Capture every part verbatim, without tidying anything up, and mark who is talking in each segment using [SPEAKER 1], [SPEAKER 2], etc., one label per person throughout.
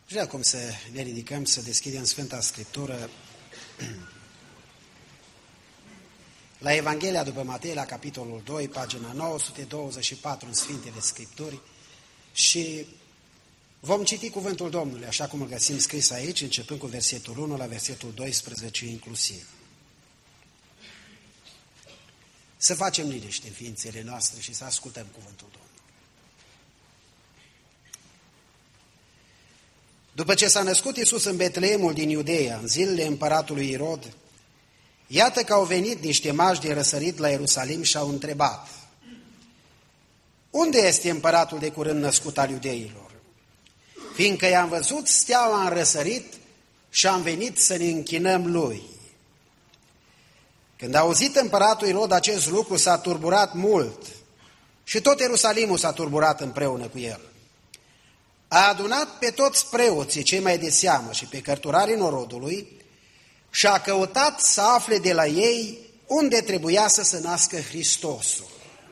[SPEAKER 1] Și acum să ne ridicăm, să deschidem Sfânta Scriptură la Evanghelia după Matei, la capitolul doi, pagina nouă sute douăzeci și patru în Sfintele Scripturi, și vom citi cuvântul Domnului, așa cum îl găsim scris aici, începând cu versetul unu la versetul doisprezece inclusiv. Să facem liniște în ființele noastre și să ascultăm cuvântul Domnului. După ce s-a născut Iisus în Betleemul din Iudeea, în zilele împăratului Irod, iată că au venit niște magi de răsărit la Ierusalim și au întrebat: unde este împăratul de curând născut al iudeilor? Fiindcă i-am văzut steaua în răsărit și am venit să ne închinăm lui. Când a auzit împăratul Irod acest lucru, s-a turburat mult și tot Ierusalimul s-a turburat împreună cu el. A adunat pe toți preoții cei mai de seamă și pe cărturarii norodului și a căutat să afle de la ei unde trebuia să se nască Hristosul.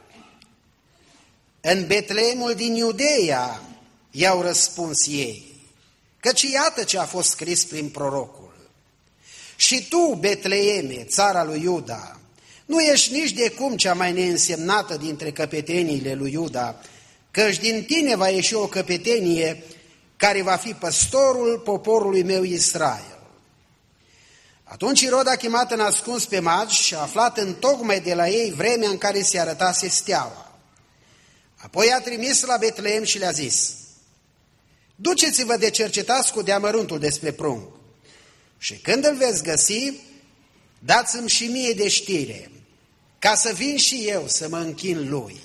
[SPEAKER 1] În Betleemul din Iudeea, i-au răspuns ei, căci iată ce a fost scris prin prorocul: și tu, Betleeme, țara lui Iuda, nu ești nici de cum cea mai neînsemnată dintre căpeteniile lui Iuda, căci din tine va ieși o căpetenie care va fi păstorul poporului meu Israel. Atunci Irod a chemat în ascuns pe magi și a aflat întocmai de la ei vremea în care se arătase steaua. Apoi a trimis la Betleem și le-a zis: duceți-vă de cercetați cu deamăruntul despre prunc și când îl veți găsi, dați-mi și mie de știre, ca să vin și eu să mă închin lui.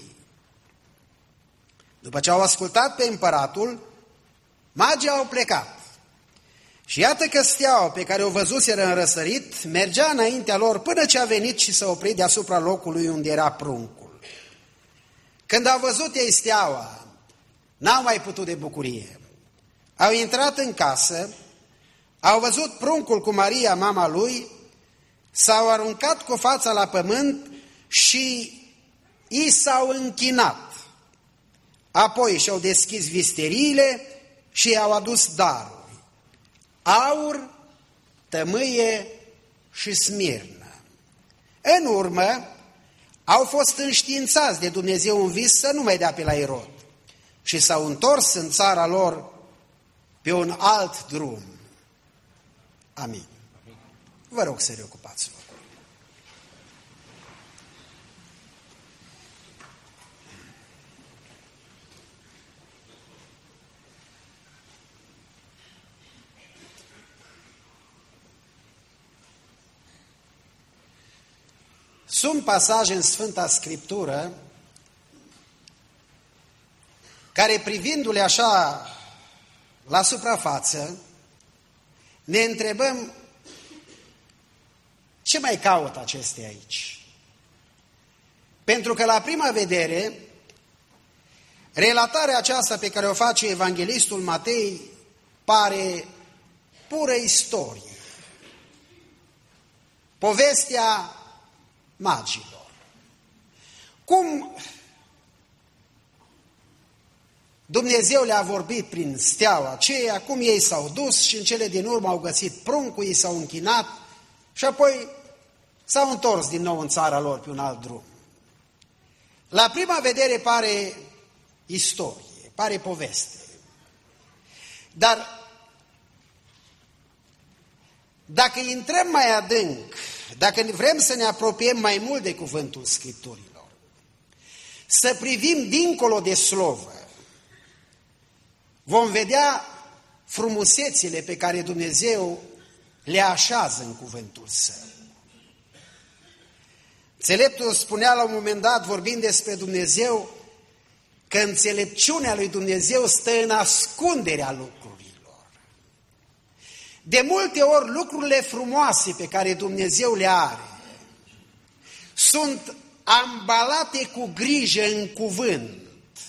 [SPEAKER 1] După ce au ascultat pe împăratul, magii au plecat. Și iată că steaua pe care o văzuseră în răsărit mergea înaintea lor până ce a venit și s-a oprit deasupra locului unde era pruncul. Când au văzut ei steaua, n-au mai putut de bucurie. Au intrat în casă, au văzut pruncul cu Maria, mama lui, s-au aruncat cu fața la pământ și i s-au închinat. Apoi și-au deschis visteriile și i-au adus daruri: aur, tămâie și smirnă. În urmă au fost înștiințați de Dumnezeu în vis să nu mai dea pe la Irod și s-au întors în țara lor pe un alt drum. Amin. Vă rog să reocupați locul. Sunt pasaje în Sfânta Scriptură care, privindu-le așa la suprafață, ne întrebăm: ce mai caută acestea aici? Pentru că la prima vedere, relatarea aceasta pe care o face evanghelistul Matei pare pură istorie. Povestea magilor. Cum Dumnezeu le-a vorbit prin steaua aceea, cum ei s-au dus și în cele din urmă au găsit pruncul, ei s-au închinat și apoi s-au întors din nou în țara lor pe un alt drum. La prima vedere pare istorie, pare poveste. Dar dacă intrăm mai adânc, dacă vrem să ne apropiem mai mult de cuvântul Scripturilor, să privim dincolo de slovă, vom vedea frumusețile pe care Dumnezeu le așează în cuvântul Său. Înțeleptul spunea la un moment dat, vorbind despre Dumnezeu, că înțelepciunea lui Dumnezeu stă în ascunderea lucrurilor. De multe ori lucrurile frumoase pe care Dumnezeu le are sunt ambalate cu grijă în cuvânt.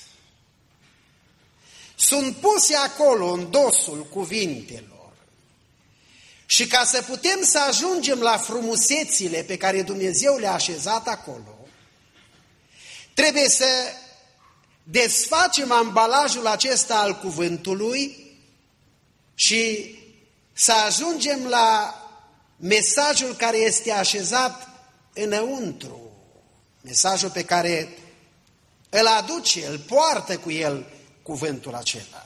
[SPEAKER 1] Sunt puse acolo în dosul cuvintelor. Și ca să putem să ajungem la frumusețile pe care Dumnezeu le-a așezat acolo, trebuie să desfacem ambalajul acesta al cuvântului și să ajungem la mesajul care este așezat înăuntru, mesajul pe care îl aduce, îl poartă cu el cuvântul acela.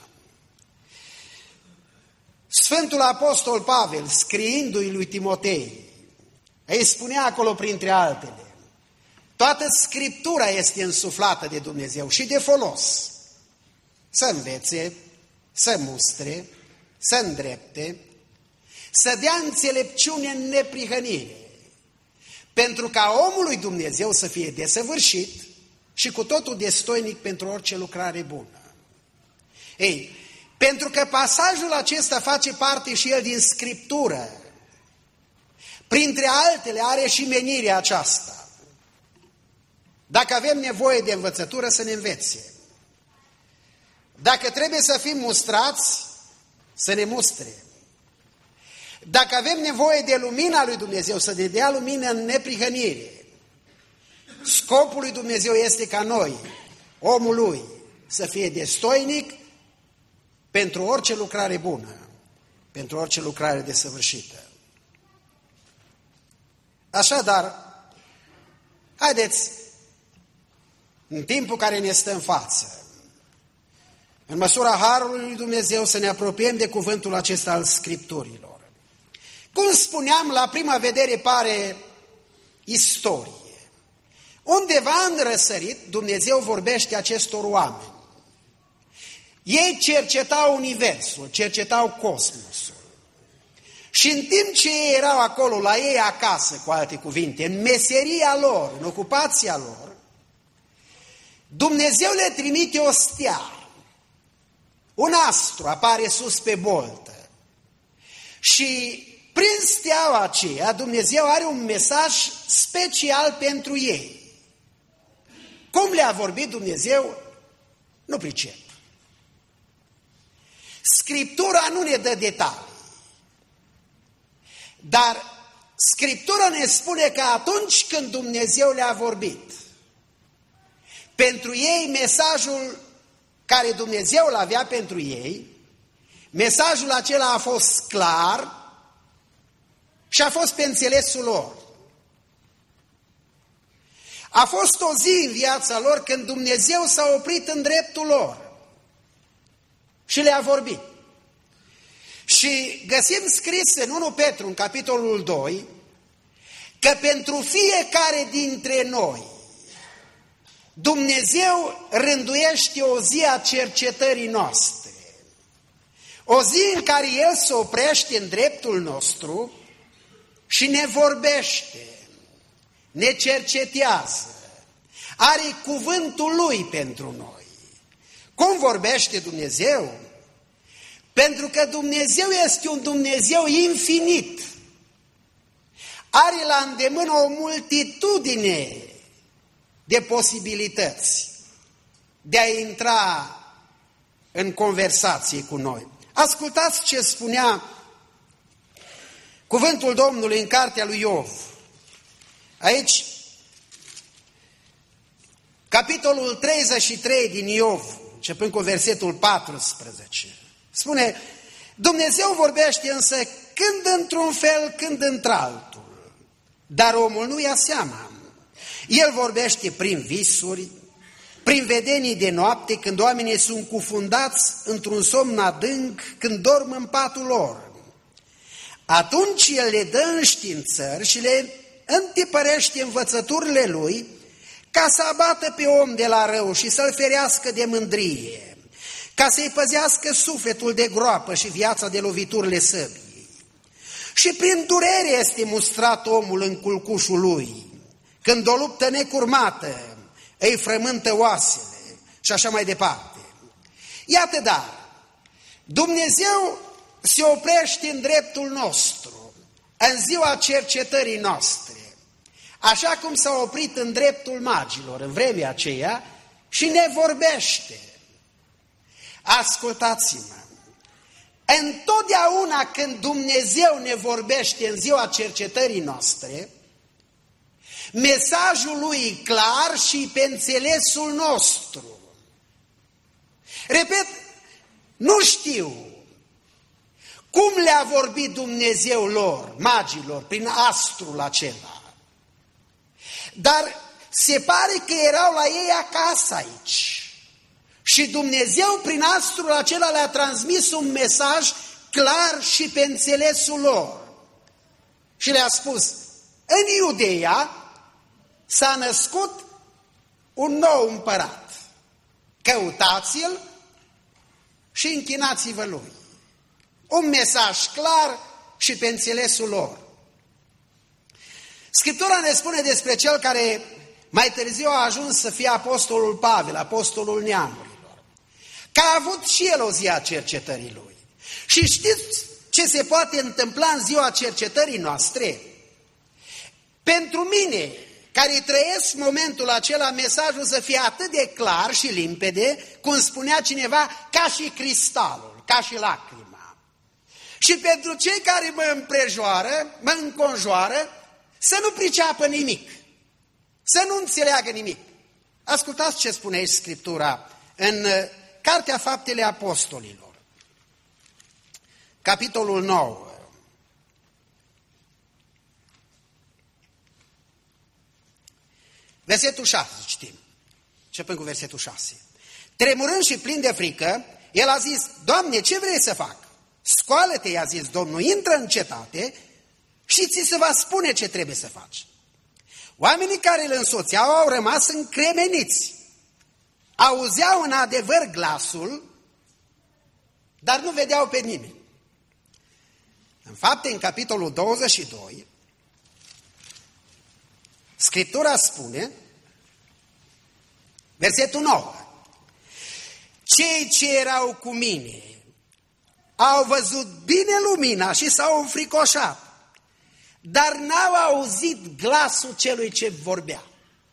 [SPEAKER 1] Sfântul Apostol Pavel, scriindu-i lui Timotei, îi spunea acolo printre altele: toată Scriptura este însuflată de Dumnezeu și de folos, să învețe, să mustre, să îndrepte, să dea înțelepciune în neprihănire, pentru ca omul lui Dumnezeu să fie desăvârșit și cu totul destoinic pentru orice lucrare bună. Ei, pentru că pasajul acesta face parte și el din Scriptură, printre altele are și menirea aceasta. Dacă avem nevoie de învățătură, să ne învețe. Dacă trebuie să fim mustrați, să ne mustre. Dacă avem nevoie de lumina lui Dumnezeu, să ne dea lumină în neprihănire. Scopul lui Dumnezeu este ca noi, omul lui, să fie destoinic pentru orice lucrare bună, pentru orice lucrare desăvârșită. Așadar, haideți, în timpul care ne stă în față, în măsura harului lui Dumnezeu, să ne apropiem de cuvântul acesta al Scripturilor. Cum spuneam, la prima vedere pare istorie. Undeva în răsărit, Dumnezeu vorbește acestor oameni. Ei cercetau universul, cercetau cosmosul. Și în timp ce ei erau acolo, la ei acasă, cu alte cuvinte, în meseria lor, în ocupația lor, Dumnezeu le trimite o stea. Un astru apare sus pe boltă. Și prin steaua aceea, Dumnezeu are un mesaj special pentru ei. Cum le-a vorbit Dumnezeu, nu pricep. Scriptura nu ne dă detalii. Dar Scriptura ne spune că atunci când Dumnezeu le-a vorbit, pentru ei mesajul care Dumnezeu îl avea pentru ei, mesajul acela a fost clar și a fost pe înțelesul lor. A fost o zi în viața lor când Dumnezeu s-a oprit în dreptul lor și le-a vorbit. Și găsim scris în întâi Petru, în capitolul doi, că pentru fiecare dintre noi Dumnezeu rânduiește o zi a cercetării noastre. O zi în care El se oprește în dreptul nostru și ne vorbește, ne cercetează, are cuvântul Lui pentru noi. Cum vorbește Dumnezeu? Pentru că Dumnezeu este un Dumnezeu infinit. Are la îndemână o multitudine de posibilități de a intra în conversație cu noi. Ascultați ce spunea cuvântul Domnului în cartea lui Iov. Aici, capitolul treizeci și trei din Iov, începând cu versetul paisprezece, spune: Dumnezeu vorbește însă când într-un fel, când într-altul, dar omul nu ia seama. El vorbește prin visuri, prin vedenii de noapte, când oamenii sunt cufundați într-un somn adânc, când dorm în patul lor. Atunci El le dă înștiințări și le întipărește învățăturile Lui, ca să abată pe om de la rău și să-l ferească de mândrie, ca să-i păzească sufletul de groapă și viața de loviturile săbii. Și prin durere este mustrat omul în culcușul lui, când o luptă necurmată îi frământă oasele și așa mai departe. Iată, dar, Dumnezeu se oprește în dreptul nostru, în ziua cercetării noastre, așa cum s-a oprit în dreptul magilor în vremea aceea și ne vorbește. Ascultați-mă, întotdeauna când Dumnezeu ne vorbește în ziua cercetării noastre, mesajul Lui e clar și pe înțelesul nostru. Repet, nu știu Cum le-a vorbit Dumnezeu lor, magilor, prin astrul acela? Dar se pare că erau la ei acasă aici. Și Dumnezeu prin astrul acela le-a transmis un mesaj clar și pe înțelesul lor. Și le-a spus, în Iudeea s-a născut un nou împărat. Căutați-l și închinați-vă lui. Un mesaj clar și pe înțelesul lor. Scriptura ne spune despre cel care mai târziu a ajuns să fie apostolul Pavel, apostolul neamurilor, că a avut și el o zi a cercetării lui. Și știți ce se poate întâmpla în ziua cercetării noastre? Pentru mine, care trăiesc momentul acela, mesajul să fie atât de clar și limpede, cum spunea cineva, ca și cristalul, ca și lacrima. Și pentru cei care mă împrejoară, mă înconjoară, să nu priceapă nimic, să nu înțeleagă nimic. Ascultați ce spune aici Scriptura în Cartea Faptele Apostolilor, capitolul nouă. Versetul șase, citim. Începând cu versetul șase. Tremurând și plin de frică, el a zis, Doamne, ce vrei să fac? Scoală-te, i-a zis Domnul, intră în cetate și ți se va spune ce trebuie să faci. Oamenii care îl însoțeau au rămas încremeniți. Auzeau în adevăr glasul, dar nu vedeau pe nimeni. În Fapte, în capitolul douăzeci și doi, Scriptura spune, versetul nouă, cei ce erau cu mine au văzut bine lumina și s-au înfricoșat, dar n-au auzit glasul celui ce vorbea.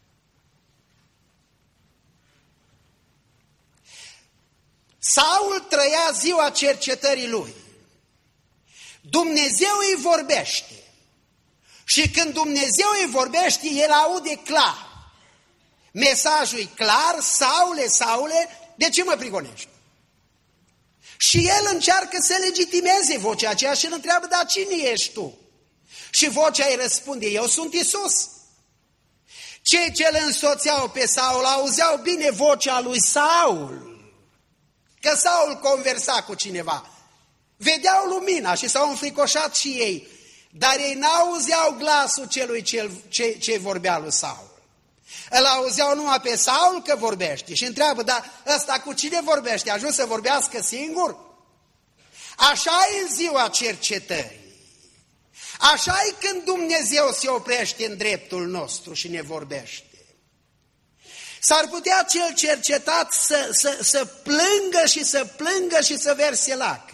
[SPEAKER 1] Saul trăia ziua cercetării lui. Dumnezeu îi vorbește. Și când Dumnezeu îi vorbește, el aude clar. Mesajul e clar, Saule, Saule, de ce mă prigonești? Și el încearcă să legitimeze vocea aceea și îl întreabă, dar cine ești tu? Și vocea îi răspunde, eu sunt Iisus. Cei ce îl însoțeau pe Saul auzeau bine vocea lui Saul, că Saul conversa cu cineva. Vedeau lumina și s-au înfricoșat și ei, dar ei n-auzeau glasul celui ce, ce, ce vorbea lui Saul. Îl auzeau numai pe Saul că vorbește și întreabă, dar ăsta cu cine vorbește? A ajuns să vorbească singur? Așa e în ziua cercetării. Așa e când Dumnezeu se oprește în dreptul nostru și ne vorbește. S-ar putea cel cercetat să, să, să plângă și să plângă și să verse lacrimi.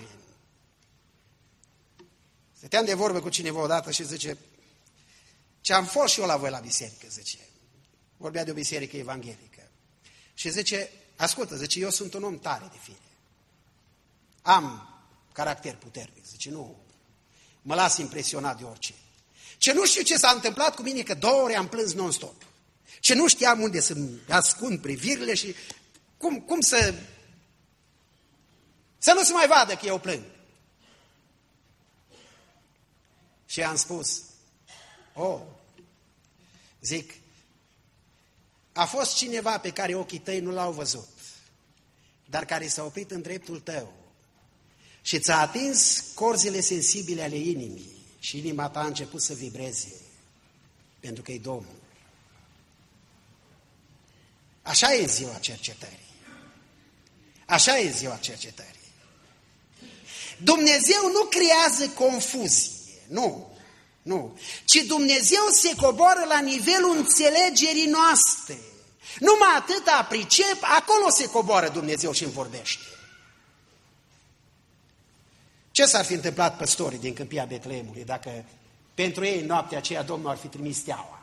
[SPEAKER 1] Stăteam de vorbă cu cineva odată și zice, ce am fost și eu la voi la biserică, zice. Vorbea de o biserică evanghelică. Și zice, ascultă, zice, eu sunt un om tare de fire. Am caracter puternic, zice, nu, mă las impresionat de orice. Ce nu știu ce s-a întâmplat cu mine, că două ore am plâns non-stop. Ce nu știam unde să-mi ascund privirile și cum, cum să... Să nu se mai vadă că eu plâng. Și am spus, oh, zic, a fost cineva pe care ochii tăi nu l-au văzut, dar care s-a oprit în dreptul tău și ți-a atins corzile sensibile ale inimii și inima ta a început să vibreze, pentru că e Domnul. Așa e ziua cercetării. Așa e ziua cercetării. Dumnezeu nu creează confuzie, nu, nu, ci Dumnezeu se coboară la nivelul înțelegerii noastre. Numai atâta pricep, acolo se coboară Dumnezeu și îmi vorbește. Ce s-ar fi întâmplat păstorii din câmpia Betleemului dacă pentru ei în noaptea aceea Domnul ar fi trimis steaua?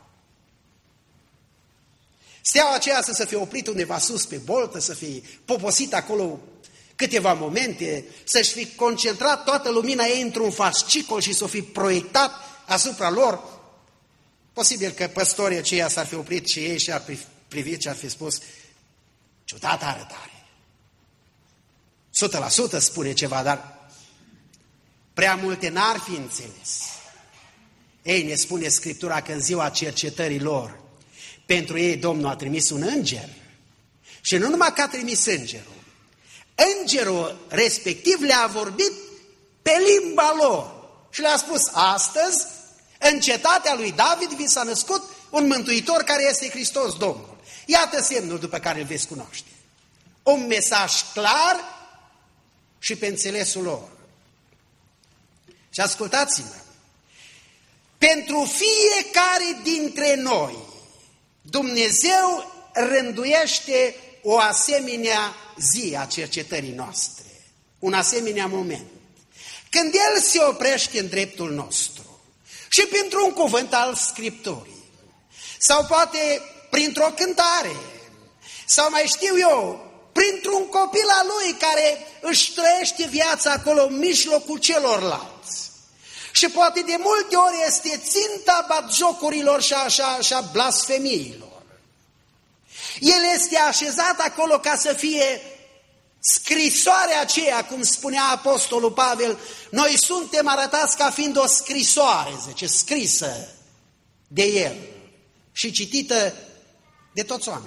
[SPEAKER 1] Steaua aceea să se fie oprit undeva sus pe boltă, să fie poposit acolo câteva momente, să-și fi concentrat toată lumina ei într-un fascicol și să o fi proiectat asupra lor. Posibil că păstorii aceia s-ar fi oprit și ei și ar privit și ar fi spus, ciudată arătare. Sută la sută spune ceva, dar prea multe n-ar fi înțeles. Ei, ne spune Scriptura că în ziua cercetării lor, pentru ei Domnul a trimis un înger. Și nu numai că a trimis îngerul, îngerul respectiv le-a vorbit pe limba lor și le-a spus: astăzi, în cetatea lui David vi s-a născut un mântuitor care este Hristos Domnul. Iată semnul după care îl veți cunoaște. Un mesaj clar și pe înțelesul lor. Și ascultați-mă, pentru fiecare dintre noi, Dumnezeu rânduiește o asemenea zi a cercetării noastre, un asemenea moment, când El se oprește în dreptul nostru și printr-un cuvânt al Scripturii, sau poate printr-o cântare, sau mai știu eu, printr-un copil al Lui care își trăiește viața acolo în mijlocul celorlalți. Și poate de multe ori este ținta batjocurilor și a, și a, și a blasfemiilor. El este așezat acolo ca să fie scrisoarea aceea, cum spunea Apostolul Pavel, noi suntem arătați ca fiind o scrisoare, zice, scrisă de El și citită de toți oamenii.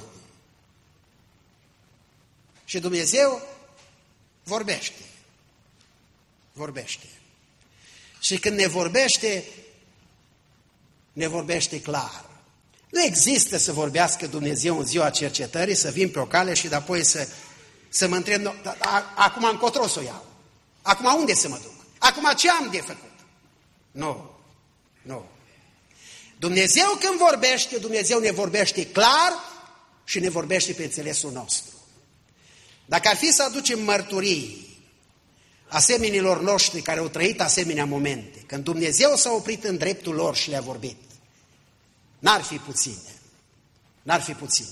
[SPEAKER 1] Și Dumnezeu vorbește, vorbește. Și când ne vorbește, ne vorbește clar. Nu există să vorbească Dumnezeu în ziua cercetării, să vin pe o cale și apoi să, să mă întreb, no, acum încotro să o iau? Acum unde să mă duc? Acum ce am de făcut? Nu, nu. Dumnezeu când vorbește, Dumnezeu ne vorbește clar și ne vorbește pe înțelesul nostru. Dacă ar fi să aducem mărturii asemenilor noștri care au trăit asemenea momente, când Dumnezeu s-a oprit în dreptul lor și le-a vorbit, n-ar fi puține, n-ar fi puține.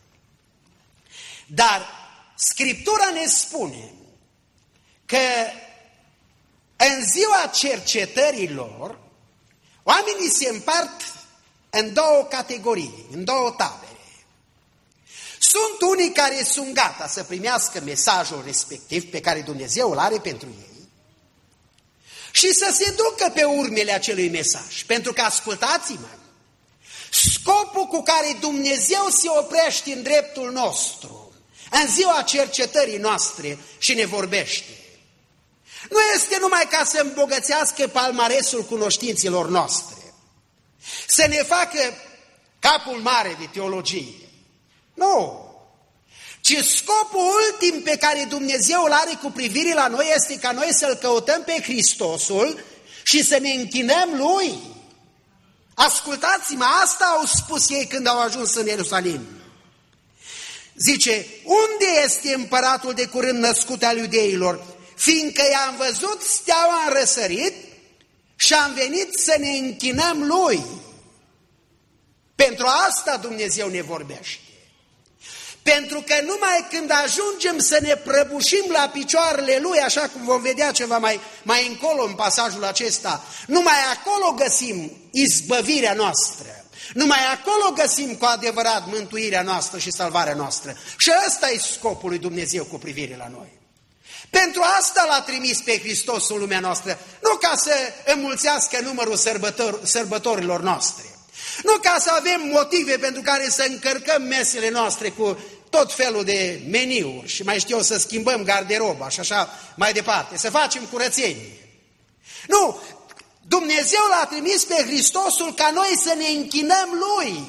[SPEAKER 1] Dar Scriptura ne spune că în ziua cercetărilor, oamenii se împart în două categorii, în două tabere. Sunt unii care sunt gata să primească mesajul respectiv pe care Dumnezeu îl are pentru ei și să se ducă pe urmele acelui mesaj. Pentru că, ascultați-mă, scopul cu care Dumnezeu se oprește în dreptul nostru, în ziua cercetării noastre și ne vorbește, nu este numai ca să îmbogățească palmaresul cunoștințelor noastre, să ne facă capul mare de teologie. Nu, ci scopul ultim pe care Dumnezeu îl are cu privire la noi este ca noi să-L căutăm pe Hristosul și să ne închinăm Lui. Ascultați-mă, asta au spus ei când au ajuns în Ierusalim. Zice, unde este împăratul de curând născut al iudeilor? Fiindcă i-am văzut steaua în răsărit și am venit să ne închinăm Lui. Pentru asta Dumnezeu ne vorbește. Pentru că numai când ajungem să ne prăbușim la picioarele Lui, așa cum vom vedea ceva mai, mai încolo în pasajul acesta, numai acolo găsim izbăvirea noastră, numai acolo găsim cu adevărat mântuirea noastră și salvarea noastră. Și ăsta e scopul lui Dumnezeu cu privire la noi. Pentru asta L-a trimis pe Hristos în lumea noastră, nu ca să înmulțească numărul sărbător, sărbătorilor noastre, nu ca să avem motive pentru care să încărcăm mesele noastre cu tot felul de meniuri și mai știu eu, să schimbăm garderoba și așa mai departe, să facem curățenie. Nu, Dumnezeu L-a trimis pe Hristosul ca noi să ne închinăm Lui,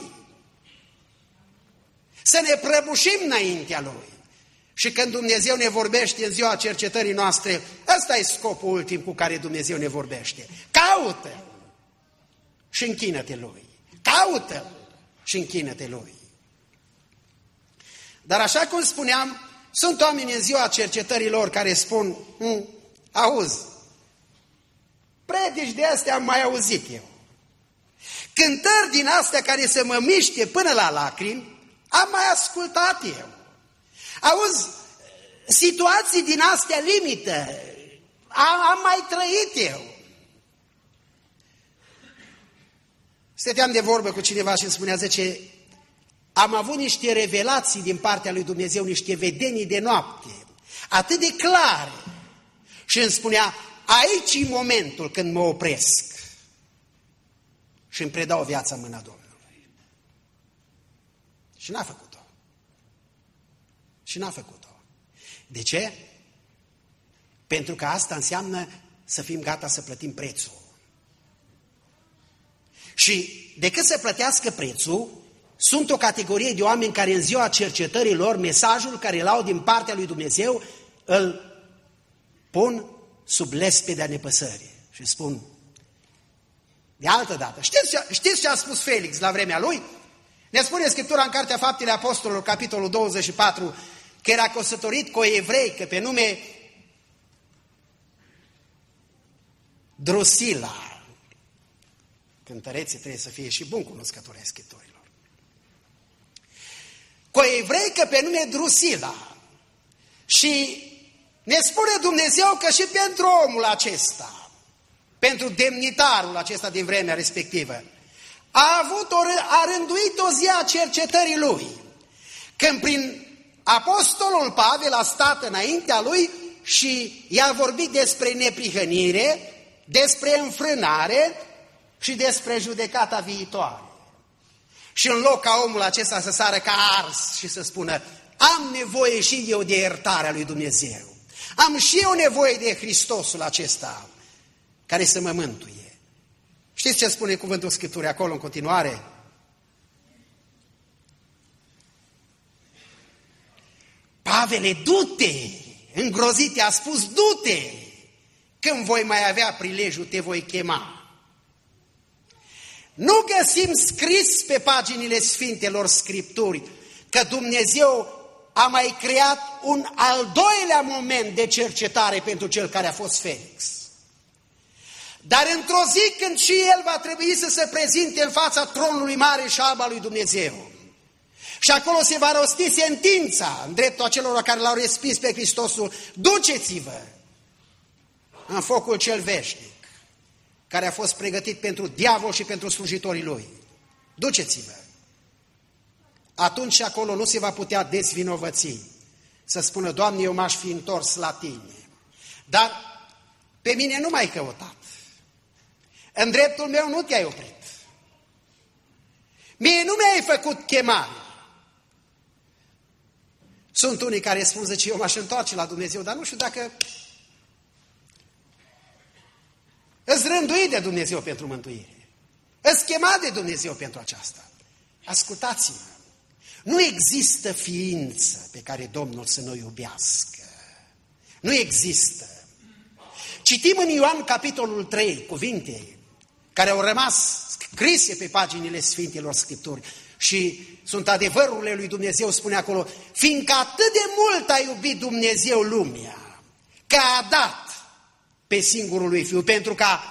[SPEAKER 1] să ne prăbușim înaintea Lui. Și când Dumnezeu ne vorbește în ziua cercetării noastre, ăsta e scopul ultim cu care Dumnezeu ne vorbește. Caută-L și închină-te Lui. Caută-L și închină-te Lui. Dar așa cum spuneam, sunt oameni în ziua cercetării lor care spun, hm, auzi, predici de astea am mai auzit eu. Cântări din astea care să mă miște până la lacrimi, am mai ascultat eu. Auzi, situații din astea limită, am, am mai trăit eu. Stăteam de vorbă cu cineva și îmi spunea, zice, am avut niște revelații din partea lui Dumnezeu, niște vedenii de noapte, atât de clare. Și îmi spunea, aici e momentul când mă opresc și îmi predau viața în mâna Domnului. Și n-a făcut-o. Și n-a făcut-o. De ce? Pentru că asta înseamnă să fim gata să plătim prețul. Și decât să plătească prețul, sunt o categorie de oameni care în ziua cercetării lor, mesajul care îl au din partea lui Dumnezeu, îl pun sub lespedea nepăsării și spun, de altă dată, știți, știți ce a spus Felix la vremea lui? Ne spune Scriptura în Cartea Faptele Apostolilor, capitolul douăzeci și patru, că era căsătorit cu o evreică pe nume Drusila. Cântăreții trebuie să fie și bun cunoscători ai Scripturilor. Cu o evreică pe nume Drusila. Și ne spune Dumnezeu că și pentru omul acesta, pentru demnitarul acesta din vremea respectivă, a avut o, a rânduit o zi a cercetării lui, când prin apostolul Pavel a stat înaintea lui și i-a vorbit despre neprihănire, despre înfrânare și despre judecata viitoare. Și în loc ca omul acesta să sară ca ars și să spună, am nevoie și eu de iertarea lui Dumnezeu, am și eu nevoie de Hristosul acesta care să mă mântuie. Știți ce spune cuvântul Scripturii acolo în continuare? Pavele, du-te! Îngrozit i-a spus, du-te! Când voi mai avea prilejul, te voi chema. Nu găsim scris pe paginile Sfintelor Scripturi că Dumnezeu a mai creat un al doilea moment de cercetare pentru cel care a fost Felix. Dar într-o zi când și el va trebui să se prezinte în fața tronului mare și alb al lui Dumnezeu, și acolo se va rosti sentința în dreptul acelor care l-au respins pe Hristosul, duceți-vă în focul cel veșnic, care a fost pregătit pentru diavol și pentru slujitorii lui. Duceți-vă! Atunci acolo nu se va putea dezvinovăți, să spună, Doamne, eu m-aș fi întors la Tine. Dar pe mine nu m-ai căutat. În dreptul meu nu te-ai oprit. Mie nu mi-ai făcut chemare. Sunt unii care spun, zice, eu m-aș întoarce la Dumnezeu, dar nu știu dacă îți rânduit de Dumnezeu pentru mântuire. Îți chemat de Dumnezeu pentru aceasta. Ascultați-mă. Nu există ființă pe care Domnul să nu iubească. Nu există. Citim în Ioan capitolul trei cuvinte care au rămas scrise pe paginile Sfintelor Scripturi și sunt adevărurile lui Dumnezeu, spune acolo, fiindcă atât de mult a iubit Dumnezeu lumea, că a dat pe singurul lui Fiu, pentru ca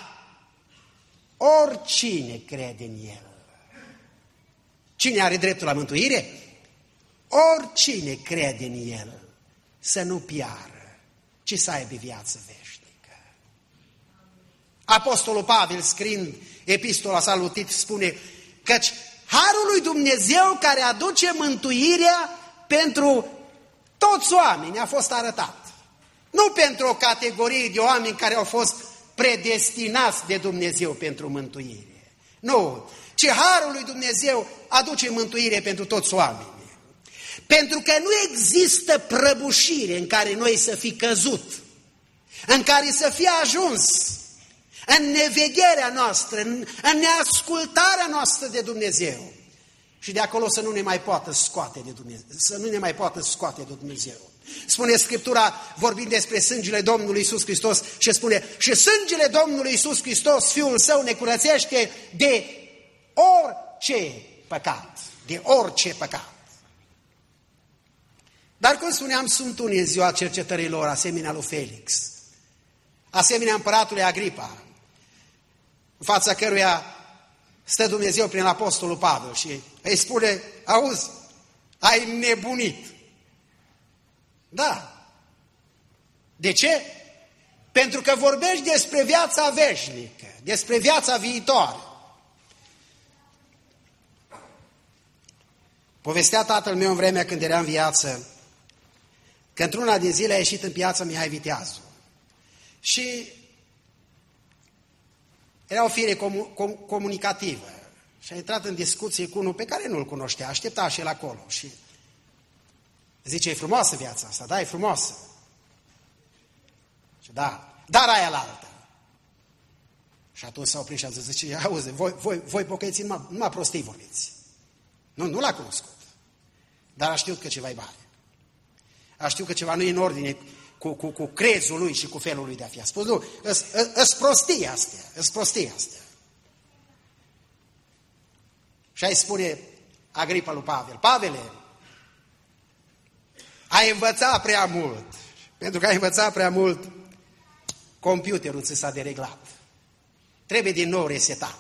[SPEAKER 1] oricine crede în El. Cine are dreptul la mântuire? Oricine crede în El să nu piară, ci să aibă viață veșnică. Apostolul Pavel, scriind epistola sa lui Tit, spune căci harul lui Dumnezeu care aduce mântuirea pentru toți oamenii a fost arătat. Nu pentru o categorie de oameni care au fost predestinați de Dumnezeu pentru mântuire. Nu, ci harul lui Dumnezeu aduce mântuire pentru toți oamenii. Pentru că nu există prăbușire în care noi să fi căzut, în care să fie ajuns, în nevegherea noastră, în, în neascultarea noastră de Dumnezeu. Și de acolo să nu ne mai poată scoate de Dumnezeu, să nu ne mai poată scoate de Dumnezeu. Spune Scriptura, vorbind despre sângele Domnului Iisus Hristos, și spune, și sângele Domnului Iisus Hristos, Fiul Său, ne curățește de orice păcat, de orice păcat. Dar, cum spuneam, sunt unii în ziua cercetării lor, asemenea lui Felix, asemenea împăratului Agripa, în fața căruia stă Dumnezeu prin apostolul Pavel și îi spune, auzi, ai nebunit. Da. De ce? Pentru că vorbești despre viața veșnică, despre viața viitoare. Povestea tatăl meu în vremea când era în viață, că într-una din zile a ieșit în piață Mihai Viteazul. Și Era o fire comu- com- comunicativă și a intrat în discuție cu unul pe care nu-l cunoștea, aștepta și el acolo și zice, e frumoasă viața asta, da, e frumoasă. Și da, dar aia la altă. Și atunci s-a oprit și a zis, zice, auzi, voi, voi, voi pocăiții numai, numai prostii vorbiți. Nu, nu l-a cunoscut, dar a știut că ceva e bine. A știut că ceva nu e în ordine cu, cu, cu crezul lui și cu felul lui de a fi. A spus, nu, îs prostii astea, îs prostii astea. Și aici spune Agripa lui Pavel, Pavele, ai învățat prea mult. Pentru că ai învățat prea mult, computerul ți s-a dereglat. Trebuie din nou resetat.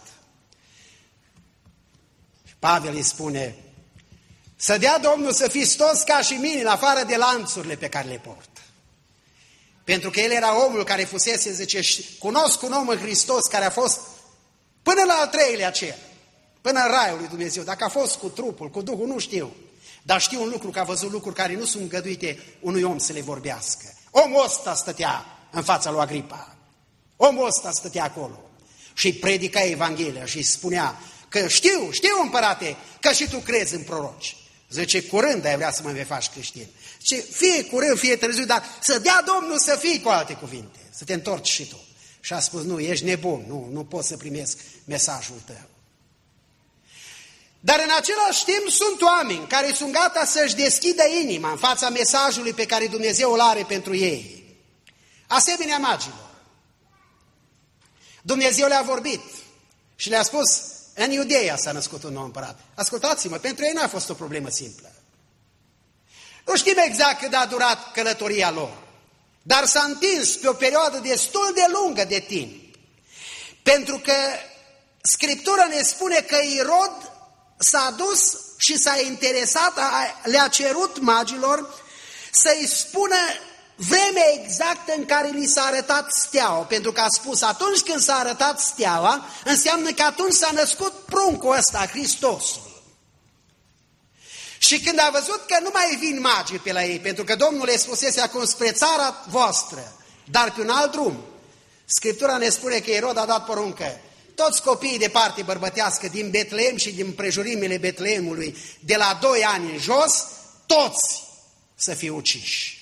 [SPEAKER 1] Pavel îi spune, să dea Domnul să fiți toți ca și mine, în afară de lanțurile pe care le port. Pentru că el era omul care fusese, zice, cunosc un om în Hristos care a fost până la al treilea cer, până în raiul lui Dumnezeu. Dacă a fost cu trupul, cu Duhul, nu știu. Dar știu un lucru, că a văzut lucruri care nu sunt îngăduite unui om să le vorbească. Omul ăsta stătea în fața lui Agripa. Omul ăsta stătea acolo și îi predica Evanghelia și îi spunea că știu, știu împărate, că și tu crezi în proroci. Zice, curând ai vrea să mă vei faci creștin. Zice, fie curând, fie târziu, dar să dea Domnul să fii, cu alte cuvinte, să te întorci și tu. Și a spus, nu, ești nebun, nu, nu pot să primesc mesajul tău. Dar în același timp sunt oameni care sunt gata să-și deschidă inima în fața mesajului pe care Dumnezeu îl are pentru ei. Asemenea magilor. Dumnezeu le-a vorbit și le-a spus, în Iudeea s-a născut un nou împărat. Ascultați-mă, pentru ei n-a fost o problemă simplă. Nu știm exact cât a durat călătoria lor, dar s-a întins pe o perioadă destul de lungă de timp. Pentru că Scriptura ne spune că Irod s-a dus și s-a interesat, le-a cerut magilor să-i spună vremea exactă în care li s-a arătat steaua, pentru că a spus atunci când s-a arătat steaua, înseamnă că atunci s-a născut pruncul ăsta, Hristosul. Și când a văzut că nu mai vin magii pe la ei, pentru că Domnul le spusese acum spre țara voastră, dar pe un alt drum, Scriptura ne spune că Irod a dat poruncă, toți copiii de parte bărbătească din Betlehem și din prejurimile Betlehemului, de la doi ani în jos, toți să fie uciși.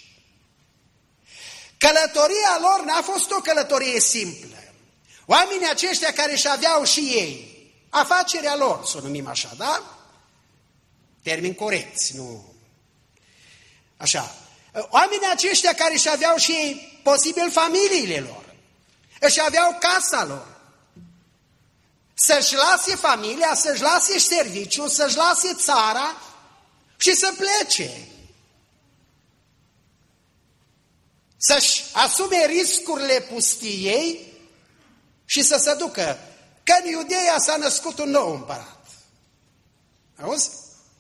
[SPEAKER 1] Călătoria lor n-a fost o călătorie simplă. Oamenii aceștia care își aveau și ei afacerea lor, să o numim așa, da? Termeni corecți, nu... Așa. Oamenii aceștia care își aveau și ei, posibil, familiile lor, își aveau casa lor, să-și lase familia, să-și lase serviciul, să-și lase țara și să plece. Să-și asume riscurile pustiei și să se ducă. Că în Iudeea s-a născut un nou împărat. Auzi?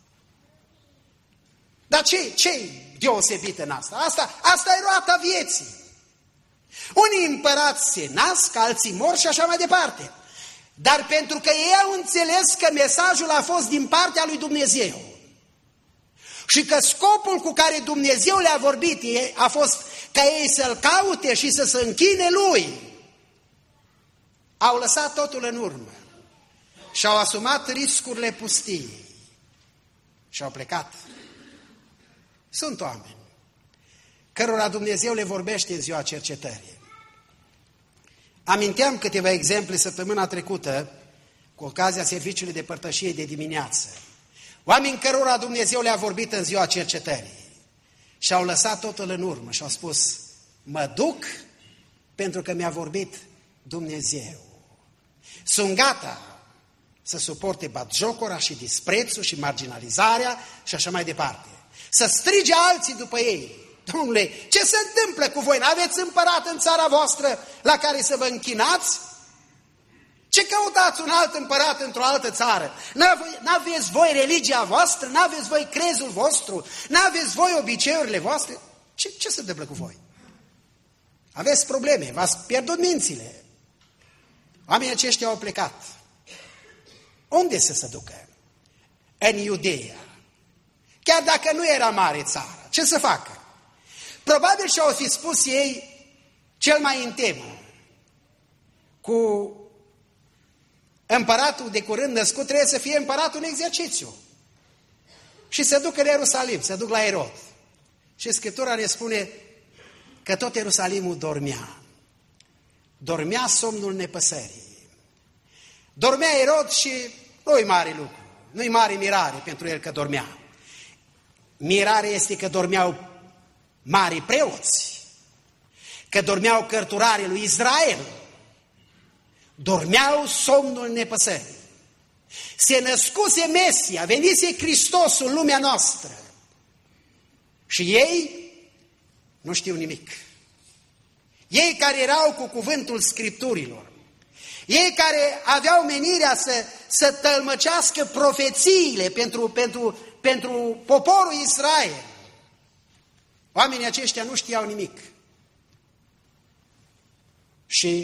[SPEAKER 1] Dar ce, ce deosebit în asta? Asta, asta e roata vieții. Unii împărați se nasc, alții mor și așa mai departe. Dar pentru că ei au înțeles că mesajul a fost din partea lui Dumnezeu și că scopul cu care Dumnezeu le-a vorbit a fost ca ei să-L caute și să se închine Lui, au lăsat totul în urmă și au asumat riscurile pustiei și au plecat. Sunt oameni cărora Dumnezeu le vorbește în ziua cercetării. Aminteam câteva exemple săptămâna trecută cu ocazia serviciului de părtășie de dimineață. Oameni cărora Dumnezeu le-a vorbit în ziua cercetării și au lăsat totul în urmă și au spus, mă duc pentru că mi-a vorbit Dumnezeu. Sunt gata să suporte batjocora și disprețul și marginalizarea și așa mai departe. Să strige alții după ei. Domnule, ce se întâmplă cu voi? N-aveți împărat în țara voastră la care să vă închinați? Ce căutați un alt împărat într-o altă țară? N-aveți voi religia voastră? N-aveți voi crezul vostru? N-aveți voi obiceiurile voastre? Ce, ce se întâmplă cu voi? Aveți probleme, v-ați pierdut mințile. Oamenii aceștia au plecat. Unde să se ducă? În Iudeea. Chiar dacă nu era mare țară, ce să facă? Probabil și-au fi spus ei cel mai în temă, cu împăratul de curând născut trebuie să fie împăratul în exercițiu. Și se duc în Ierusalim, se duc la Irod. Și Scriptura ne spune că tot Ierusalimul dormea. Dormea somnul nepăsării. Dormea Irod și nu-i mare lucru, nu-i mare mirare pentru el că dormea. Mirare este că dormeau mari preoți, că dormeau cărturarii lui Israel, dormeau somnul nepăsării. Se născuse Mesia, venise Hristosul în lumea noastră și ei nu știu nimic. Ei care erau cu cuvântul Scripturilor, ei care aveau menirea să, să tălmăcească profețiile pentru, pentru, pentru poporul Israel, oamenii aceștia nu știau nimic. Și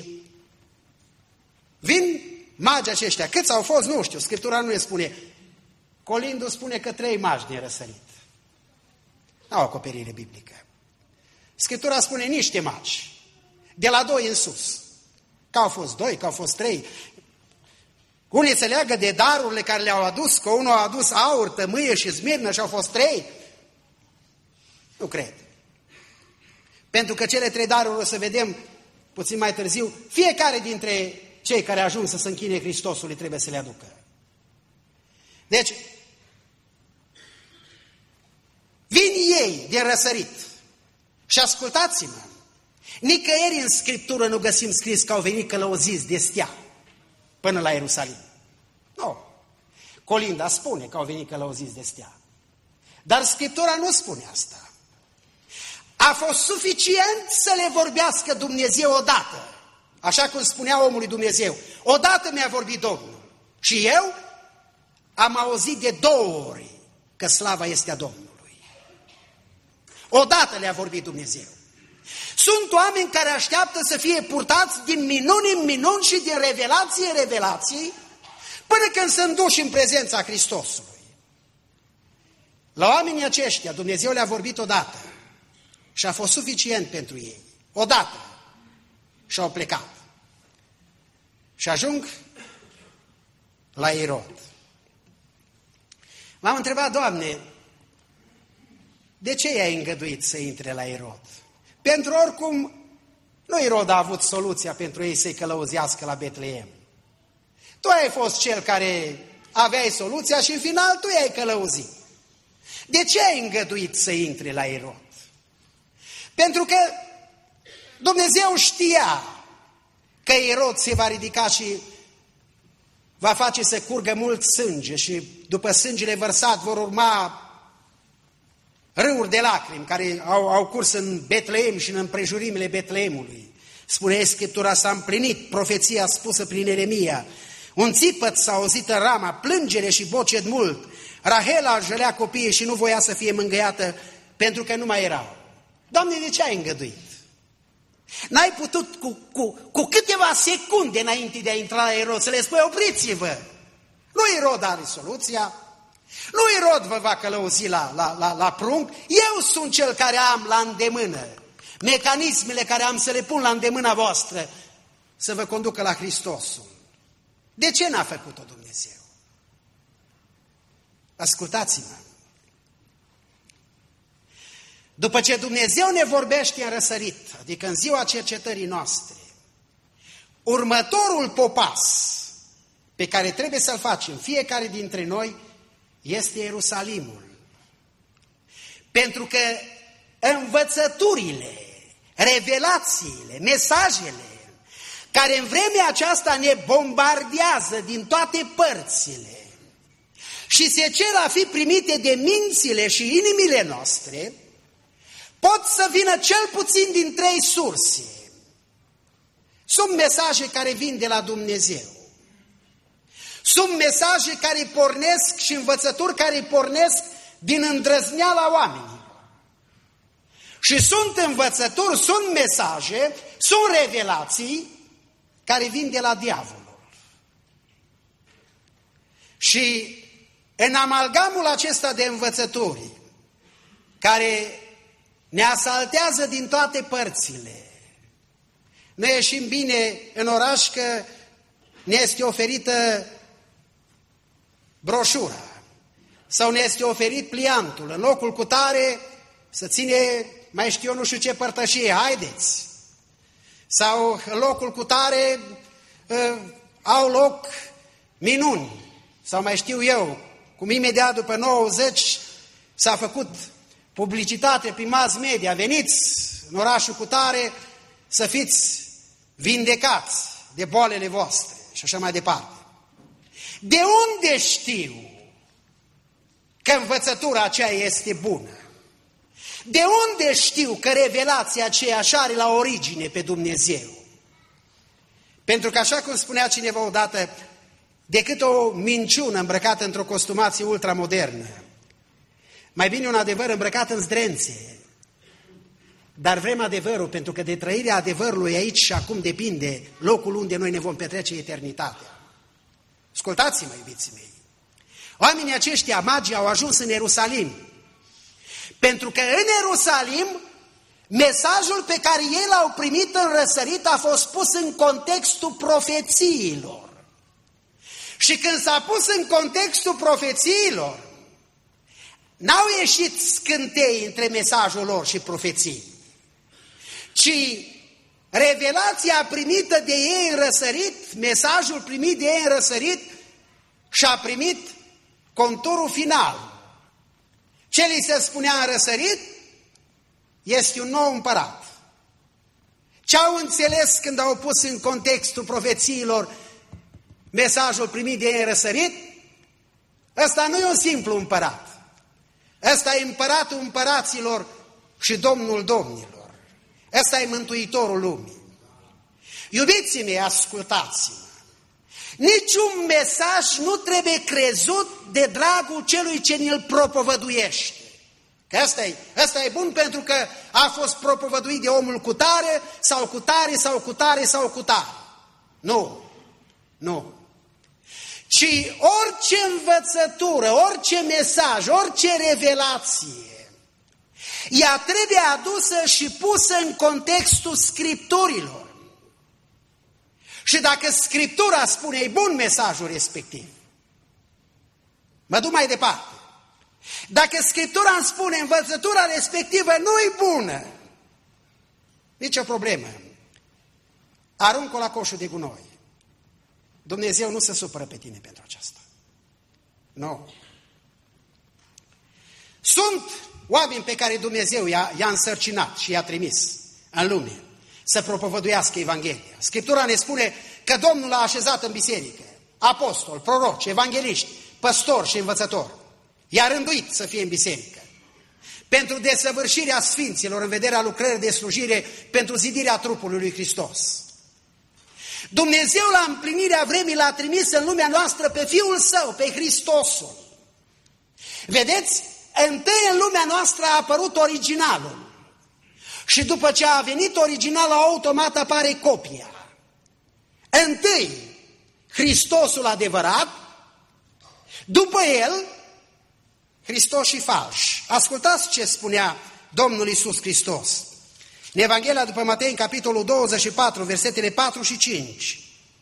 [SPEAKER 1] vin magii aceștia, câți au fost, nu știu, Scriptura nu ne spune. Colindu spune că trei magi ne-au răsărit. N-au acoperire biblică. Scriptura spune niște magi, de la doi în sus. Că au fost doi, că au fost trei. Unii se leagă de darurile care le-au adus, că unul a adus aur, tămâie și smirnă și au fost trei. Nu cred. Pentru că cele trei daruri, o să vedem puțin mai târziu, fiecare dintre cei care ajung să se închine Hristosului trebuie să le aducă. Deci, vin ei din răsărit și ascultați-mă, nicăieri în Scriptură nu găsim scris că au venit călăuziți de stea până la Ierusalim. Nu. Colinda spune că au venit călăuziți de stea. Dar Scriptura nu spune asta. A fost suficient să le vorbească Dumnezeu odată. Așa cum spunea omului Dumnezeu. Odată mi-a vorbit Domnul. Și eu am auzit de două ori că slava este a Domnului. Odată le-a vorbit Dumnezeu. Sunt oameni care așteaptă să fie purtați din minuni în minuni și din revelație în revelații până când sunt duși în prezența Hristosului. La oamenii aceștia Dumnezeu le-a vorbit odată și a fost suficient pentru ei. Odată. Și au plecat. Și ajung la Irod. M-am întrebat, Doamne, de ce i-ai îngăduit să intre la Irod? Pentru oricum, nu Irod a avut soluția pentru ei să-i călăuzească la Betleem. Tu ai fost cel care aveai soluția și în final tu i-ai călăuzit. De ce ai îngăduit să intre la Irod? Pentru că Dumnezeu știa că Irod se va ridica și va face să curgă mult sânge și după sângele vărsat vor urma râuri de lacrimi care au, au curs în Betleem și în împrejurimile Betleemului. Spune Scriptura, s-a împlinit profeția spusă prin Ieremia. Un țipăt s-a auzit în Rama, plângere și bocet mult. Rahela jălea copiii și nu voia să fie mângâiată pentru că nu mai erau. Doamne, de ce ai îngăduit? N-ai putut cu, cu, cu câteva secunde înainte de a intra la Irod să le spui, opriți-vă! Nu Irod are soluția, nu Irod vă va călăuzi la, la, la, la prunc, eu sunt cel care am la îndemână mecanismele care am să le pun la îndemâna voastră să vă conducă la Hristosul. De ce n-a făcut-o Dumnezeu? Ascultați-mă! După ce Dumnezeu ne vorbește în răsărit, adică în ziua cercetării noastre, următorul popas pe care trebuie să-l facem fiecare dintre noi este Ierusalimul. Pentru că învățăturile, revelațiile, mesajele care în vremea aceasta ne bombardează din toate părțile și se cer a fi primite de mințile și inimile noastre, pot să vină cel puțin din trei surse. Sunt mesaje care vin de la Dumnezeu. Sunt mesaje care pornesc și învățături care pornesc din îndrăzneala oamenilor. Și sunt învățături, sunt mesaje, sunt revelații care vin de la diavolul. Și în amalgamul acesta de învățături care ne asaltează din toate părțile. Ne ieșim bine în oraș că ne este oferită broșura sau ne este oferit pliantul, în locul cutare să ține, mai știu eu, nu știu ce părtășie, haideți. Sau în locul cutare uh, au loc minuni, sau mai știu eu, cum imediat după nouăzeci s-a făcut publicitate prin mass media, veniți în orașul cutare să fiți vindecați de boalele voastre și așa mai departe. De unde știu că învățătura aceea este bună? De unde știu că revelația aceea așa are la origine pe Dumnezeu? Pentru că, așa cum spunea cineva odată, decât o minciună îmbrăcată într-o costumație ultramodernă, mai bine un adevăr îmbrăcat în zdrențe. Dar vrem adevărul, pentru că de trăirea adevărului aici și acum depinde locul unde noi ne vom petrece eternitatea. Ascultați-mă, iubiții mei! Oamenii aceștia, magii, au ajuns în Ierusalim, pentru că în Ierusalim mesajul pe care ei l-au primit în răsărit a fost pus în contextul profețiilor. Și când s-a pus în contextul profețiilor, n-au ieșit scântei între mesajul lor și profeții, ci revelația primită de ei în răsărit, mesajul primit de ei în răsărit, și-a primit conturul final. Ce li se spunea în răsărit? Este un nou împărat. Ce au înțeles când au pus în contextul profețiilor mesajul primit de ei în răsărit? Ăsta nu e un simplu împărat. Ăsta e împăratul împăraților și Domnul domnilor. Ăsta e Mântuitorul lumii. Iubiții mei, ascultați-mă. Niciun mesaj nu trebuie crezut de dragul celui ce ni-l propovăduiește. Că ăsta e, ăsta e bun pentru că a fost propovăduit de omul cu tare, sau cu tare, sau cu tare, sau cu tare. Nu, nu. Ci orice învățătură, orice mesaj, orice revelație, ea trebuie adusă și pusă în contextul Scripturilor. Și dacă Scriptura spune, e bun mesajul respectiv. Mă duc mai departe. Dacă Scriptura îmi spune, învățătura respectivă nu e bună, nicio problemă. Arunc-o la coșul de gunoi. Dumnezeu nu se supără pe tine pentru aceasta. Nu. Sunt oameni pe care Dumnezeu i-a, i-a însărcinat și i-a trimis în lume să propovăduiască Evanghelia. Scriptura ne spune că Domnul a așezat în biserică apostoli, proroci, evangeliști, păstori și învățători. I-a rânduit să fie în biserică pentru desăvârșirea sfinților în vederea lucrării de slujire, pentru zidirea trupului lui Hristos. Dumnezeu la împlinirea vremii l-a trimis în lumea noastră pe Fiul Său, pe Hristosul. Vedeți? Întâi în lumea noastră a apărut originalul. Și după ce a venit originalul, automat apare copia. Întâi Hristosul adevărat, după el Hristos și falși. Ascultați ce spunea Domnul Iisus Hristos. În Evanghelia după Matei, în capitolul douăzeci și patru, versetele patru și cinci.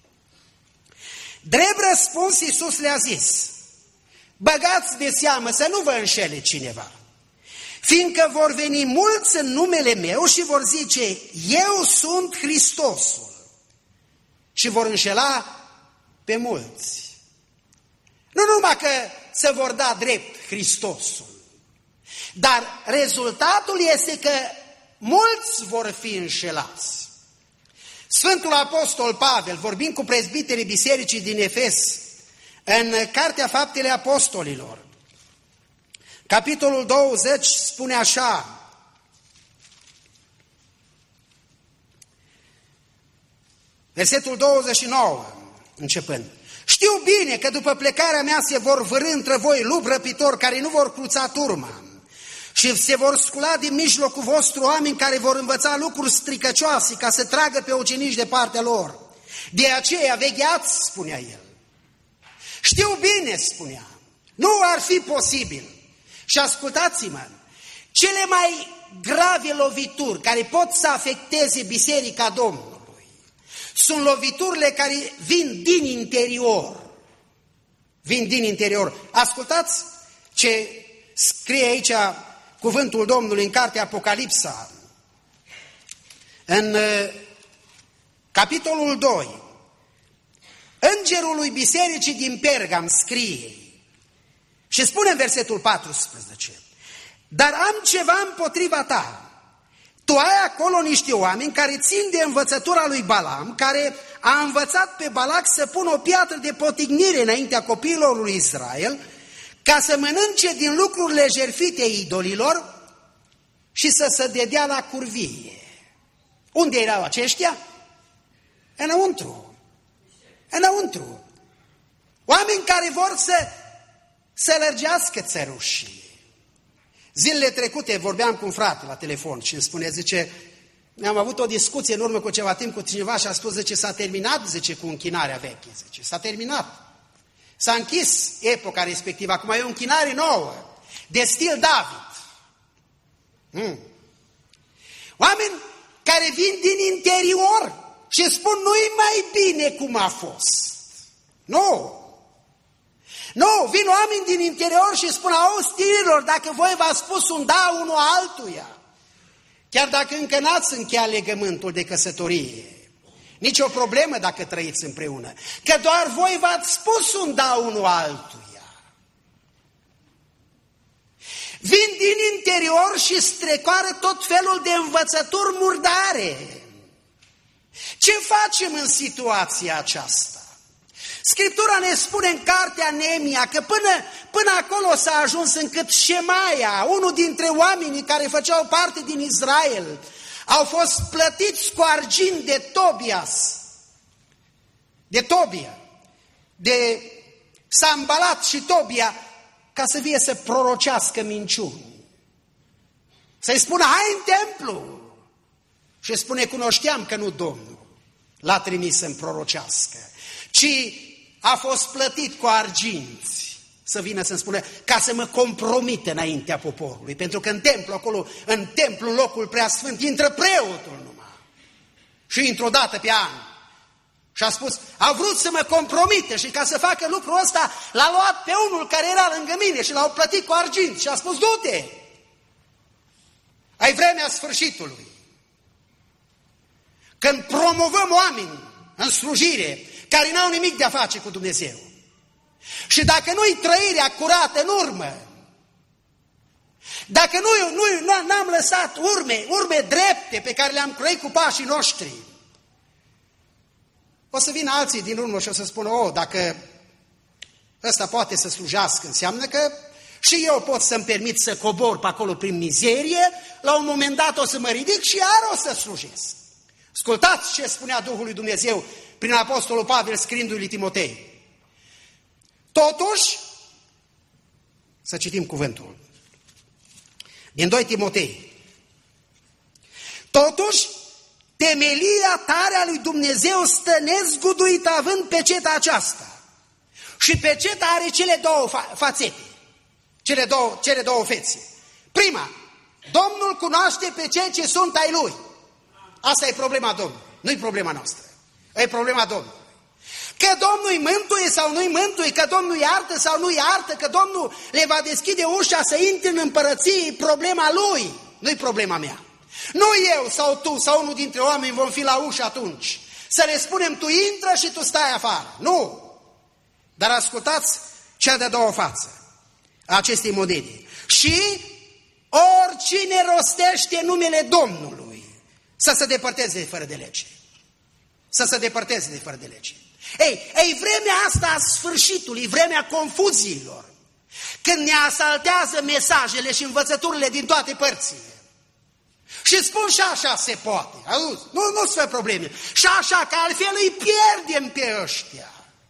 [SPEAKER 1] Drept răspuns, Iisus le-a zis: băgați de seamă să nu vă înșele cineva, fiindcă vor veni mulți în numele meu și vor zice, eu sunt Hristosul, și vor înșela pe mulți. Nu numai că se vor da drept Hristosul, dar rezultatul este că mulți vor fi înșelați. Sfântul Apostol Pavel, vorbind cu prezbiterii bisericii din Efes, în Cartea Faptele Apostolilor, capitolul douăzeci, spune așa: versetul douăzeci și nouă, începând. Știu bine că după plecarea mea se vor vârî între voi lupi răpitori care nu vor cruța turma și se vor scula din mijlocul vostru oameni care vor învăța lucruri stricăcioase ca să tragă pe ucenici de partea lor. De aceea vegheați, spunea el. Știu bine, spunea, nu ar fi posibil. Și ascultați-mă, cele mai grave lovituri care pot să afecteze Biserica Domnului sunt loviturile care vin din interior. Vin din interior. Ascultați ce scrie aici cuvântul Domnului în cartea Apocalipsa. În capitolul doi. Îngerul lui bisericii din Pergam scrie și spune în versetul paisprezece: dar am ceva împotriva ta. Tu ai acolo niște oameni care țin de învățătura lui Balaam, care a învățat pe Balac să pună o piatră de potignire înaintea copiilor lui Israel, ca să mănânce din lucrurile jertfite idolilor și să se dedea la curvie. Unde erau aceștia? Înăuntru. Înăuntru. Oameni care vor să, să lărgească țărușii. Zilele trecute vorbeam cu un frate la telefon și îmi spune, zice, am avut o discuție în urmă cu ceva timp cu cineva și a spus, zice, s-a terminat, zice, cu închinarea veche, zice, s-a terminat. S-a închis epoca respectivă, acum e o închinare nouă, de stil David. Hmm. Oameni care vin din interior și spun, nu-i mai bine cum a fost. Nu. Nu, vin oameni din interior și spun, auzi, tinerilor, dacă voi v-ați spus un da unul altuia, chiar dacă încă n-ați încheiat legământul de căsătorie, nici o problemă dacă trăiți împreună, că doar voi v-ați spus un da unul altuia. Vin din interior și strecoară tot felul de învățături murdare. Ce facem în situația aceasta? Scriptura ne spune în cartea Neemia că până, până acolo s-a ajuns încât Șemaia, unul dintre oamenii care făceau parte din Israel, au fost plătiți cu argint de Tobias, de Tobia, de Sambalat și Tobia, ca să vie să prorocească minciuni. Să-i spună, hai în templu! Și spune, cunoșteam că nu Domnul l-a trimis să-mi prorocească, ci a fost plătit cu arginți să vină să-mi spună, ca să mă compromite înaintea poporului, pentru că în templu, acolo, în templu, în locul preasfânt, intră preotul numai. Și intră o dată pe an. Și a spus, a vrut să mă compromite și ca să facă lucrul ăsta, l-a luat pe unul care era lângă mine și l-au plătit cu argint și a spus, du-te! Ai vremea sfârșitului. Când promovăm oameni în slujire, care n-au nimic de a face cu Dumnezeu. Și dacă nu-i trăirea curată în urmă, dacă nu, nu, n-am lăsat urme, urme drepte pe care le-am croit cu pașii noștri, o să vină alții din urmă și o să spună, oh, dacă ăsta poate să slujească, înseamnă că și eu pot să-mi permit să cobor pe acolo prin mizerie, la un moment dat o să mă ridic și iar o să slujesc. Ascultați ce spunea Duhul lui Dumnezeu prin Apostolul Pavel scriindu-i lui Timotei. Totuși, să citim cuvântul din doi Timotei. Totuși, temelia tare a lui Dumnezeu stă nezguduită având peceta aceasta. Și peceta are cele două fa- fațete, cele două, cele două fețe. Prima, Domnul cunoaște pe cei ce sunt ai Lui. Asta e problema Domnului, nu-i problema noastră. E problema Domnului. Că Domnul îi mântuie sau nu îi mântuie, că Domnul iartă sau nu iartă, că Domnul le va deschide ușa să intre în împărăție, e problema Lui, nu-i problema mea. Nu eu sau tu sau unul dintre oameni vom fi la ușă atunci. Să le spunem, tu intră și tu stai afară. Nu! Dar ascultați cea de-a doua față a acestei monede. Și oricine rostește numele Domnului să se depărteze de fără de lege. Să se depărteze de fără de lege. Ei, ei, vremea asta a sfârșitului, vremea confuziilor, când ne asaltează mesajele și învățăturile din toate părțile. Și spun și așa se poate, auzi? Nu, nu-ți fă probleme. Și așa, că altfel îi pierdem pe ăștia.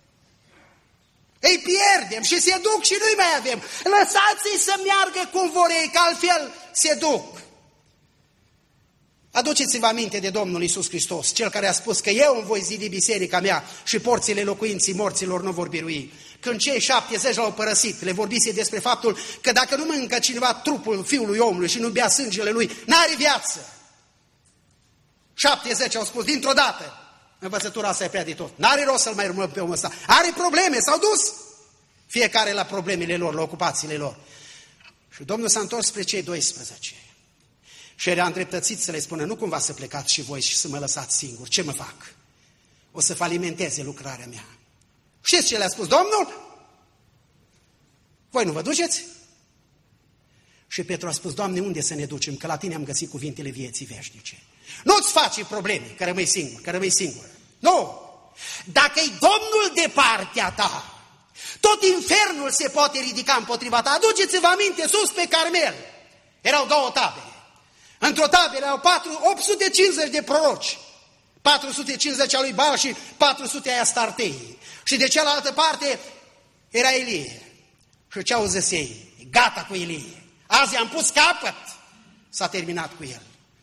[SPEAKER 1] Îi pierdem și se duc și nu-i mai avem. Lăsați-i să meargă cum vor ei, că altfel se duc. Aduceți-vă aminte de Domnul Iisus Hristos, Cel care a spus că eu îmi voi zidi biserica mea și porțile locuinții morților nu vor birui. Când cei șaptezeci l-au părăsit, le vorbise despre faptul că dacă nu mănâncă cineva trupul Fiului omului și nu bea sângele lui, n-are viață. șaptezeci au spus dintr-o dată, învățătura asta e prea de tot. N-are rost să-l mai urmăm pe omul ăsta. Are probleme, s-au dus. Fiecare la problemele lor, la ocupațiile lor. Și Domnul s-a întors spre cei doisprezece. Și era îndreptățit să le spună, nu cumva să plecați și voi și să mă lăsați singur. Ce mă fac? O să falimenteze lucrarea mea. Știți ce le-a spus Domnul? Voi nu vă duceți? Și Petru a spus, Doamne, unde să ne ducem? Că la tine am găsit cuvintele vieții veșnice. Nu-ți faci probleme, că rămâi singur, că rămâi singur. Nu! Dacă-i Domnul de partea ta, tot infernul se poate ridica împotriva ta. Aduceți-vă aminte, sus pe Carmel erau două tabere. Într-o tabere erau opt sute cincizeci de proroci, patru sute cincizeci a lui Baal și patru sute a Astartei. Și de cealaltă parte era Ilie. Și ce au zis ei? Gata cu Ilie. Azi am pus capăt. S-a terminat cu el.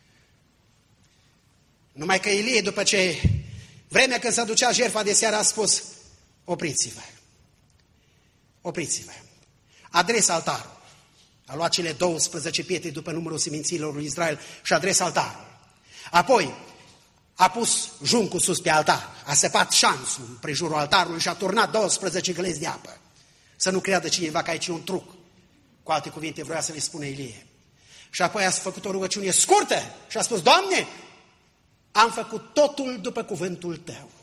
[SPEAKER 1] Numai că Ilie, după ce vremea când se ducea jertfa de seară, a spus, opriți-vă. Opriți-vă. Adresa altarul. A luat cele douăsprezece pietre după numărul seminților lui Israel și adresa altarul. Apoi a pus juncul sus pe altar, a săpat șanțul în prejurul altarului și a turnat douăsprezece găleți de apă. Să nu creadă cineva că aici e un truc. Cu alte cuvinte vroia să le spună Ilie. Și apoi a făcut o rugăciune scurtă și a spus, Doamne, am făcut totul după cuvântul Tău.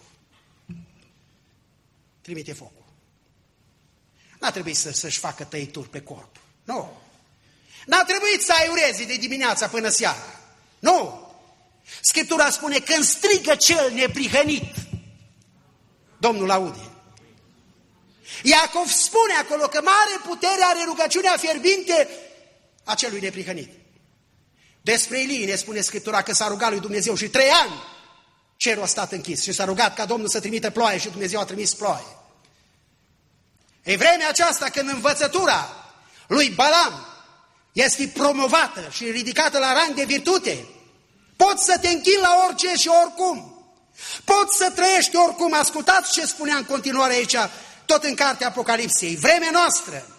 [SPEAKER 1] Trimite focul. N-a trebuit să, să-și facă tăituri pe corp. Nu. N-a trebuit să aiureze de dimineața până seara. Nu. Scriptura spune, când strigă cel neprihănit, Domnul aude. Iacov spune acolo că mare putere are rugăciunea fierbinte a celui neprihănit. Despre Ilie ne spune Scriptura că s-a rugat lui Dumnezeu și trei ani cerul a stat închis și s-a rugat ca Domnul să trimită ploaie și Dumnezeu a trimis ploaie. E vremea aceasta când învățătura lui Balaam este promovată și ridicată la rang de virtute. Poți să te închini la orice și oricum. Poți să trăiești oricum. Ascultați ce spunea în continuare aici, tot în cartea Apocalipsei. Vremea noastră.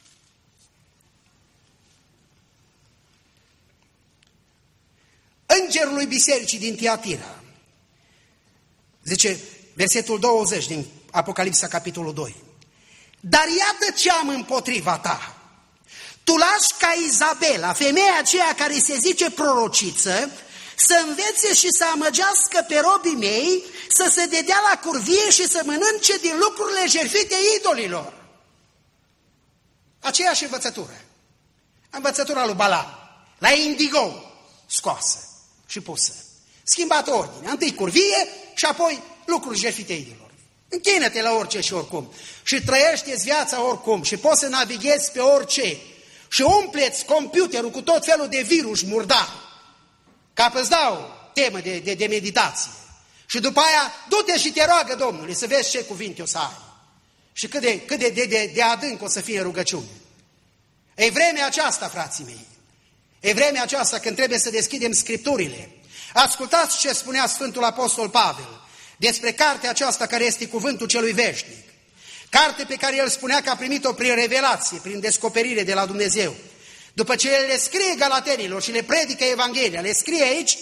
[SPEAKER 1] Îngerul lui bisericii din Tiatira, zice versetul douăzeci din Apocalipsa, capitolul doi. Dar iată ce am împotriva ta. Tu lași ca Izabela, femeia aceea care se zice prorociță, să învețe și să amăgească pe robii mei, să se dedea la curvie și să mănânce din lucrurile jertfite idolilor. Aceeași învățătură. Învățătura lui Balaam. La indigo scoasă și pusă. Schimbată ordine. Întâi curvie și apoi lucruri jertfite idolilor. Închină-te la orice și oricum. Și trăiește-ți viața oricum. Și poți să navighezi pe orice. Și umpleți computerul cu tot felul de virus murdar. Ca să-ți dau temă de, de, de meditație. Și după aia, du-te și te roagă Domnului să vezi ce cuvinte o să ai. Și cât de, cât de, de, de, de adânc o să fie rugăciune. E vremea aceasta, frații mei. E vremea aceasta când trebuie să deschidem Scripturile. Ascultați ce spunea Sfântul Apostol Pavel despre cartea aceasta care este cuvântul celui veșnic. Carte pe care el spunea că a primit-o prin revelație, prin descoperire de la Dumnezeu. După ce el le scrie Galatenilor și le predică Evanghelia, le scrie aici,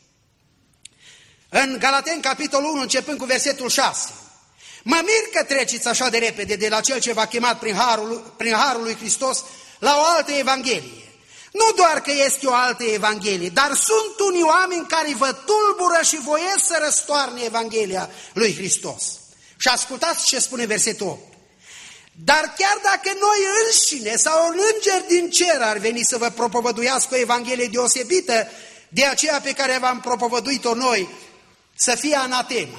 [SPEAKER 1] în Galateni, capitolul unu, începând cu versetul șase. Mă mir că treceți așa de repede de la cel ce v-a chemat prin harul, prin harul lui Hristos la o altă Evanghelie. Nu doar că este o altă Evanghelie, dar sunt unii oameni care vă tulbură și voiesc să răstoarne Evanghelia lui Hristos. Și ascultați ce spune versetul opt. Dar chiar dacă noi înșine sau un înger din cer ar veni să vă propovăduiască o Evanghelie deosebită de aceea pe care v-am propovăduit-o noi, să fie anatema.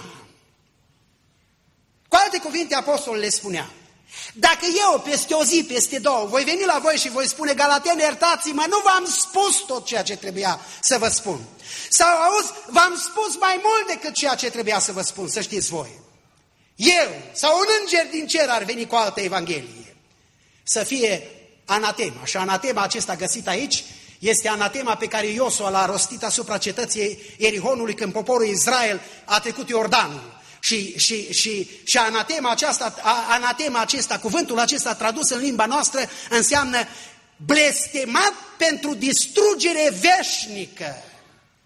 [SPEAKER 1] Cu alte cuvinte, apostolul le spunea, dacă eu peste o zi, peste două, voi veni la voi și voi spune, Galateni, iertați-mă, nu v-am spus tot ceea ce trebuia să vă spun. Sau, auzi, v-am spus mai mult decât ceea ce trebuia să vă spun, să știți voi. Eu sau un înger din cer ar veni cu o altă Evanghelie. Să fie anatema. Și anatema acesta găsit aici este anatema pe care Iosua l-a rostit asupra cetății Erihonului când poporul Israel a trecut Iordanul. Și, și, și, și anatema, aceasta, anatema acesta, cuvântul acesta tradus în limba noastră, înseamnă blestemat pentru distrugere veșnică.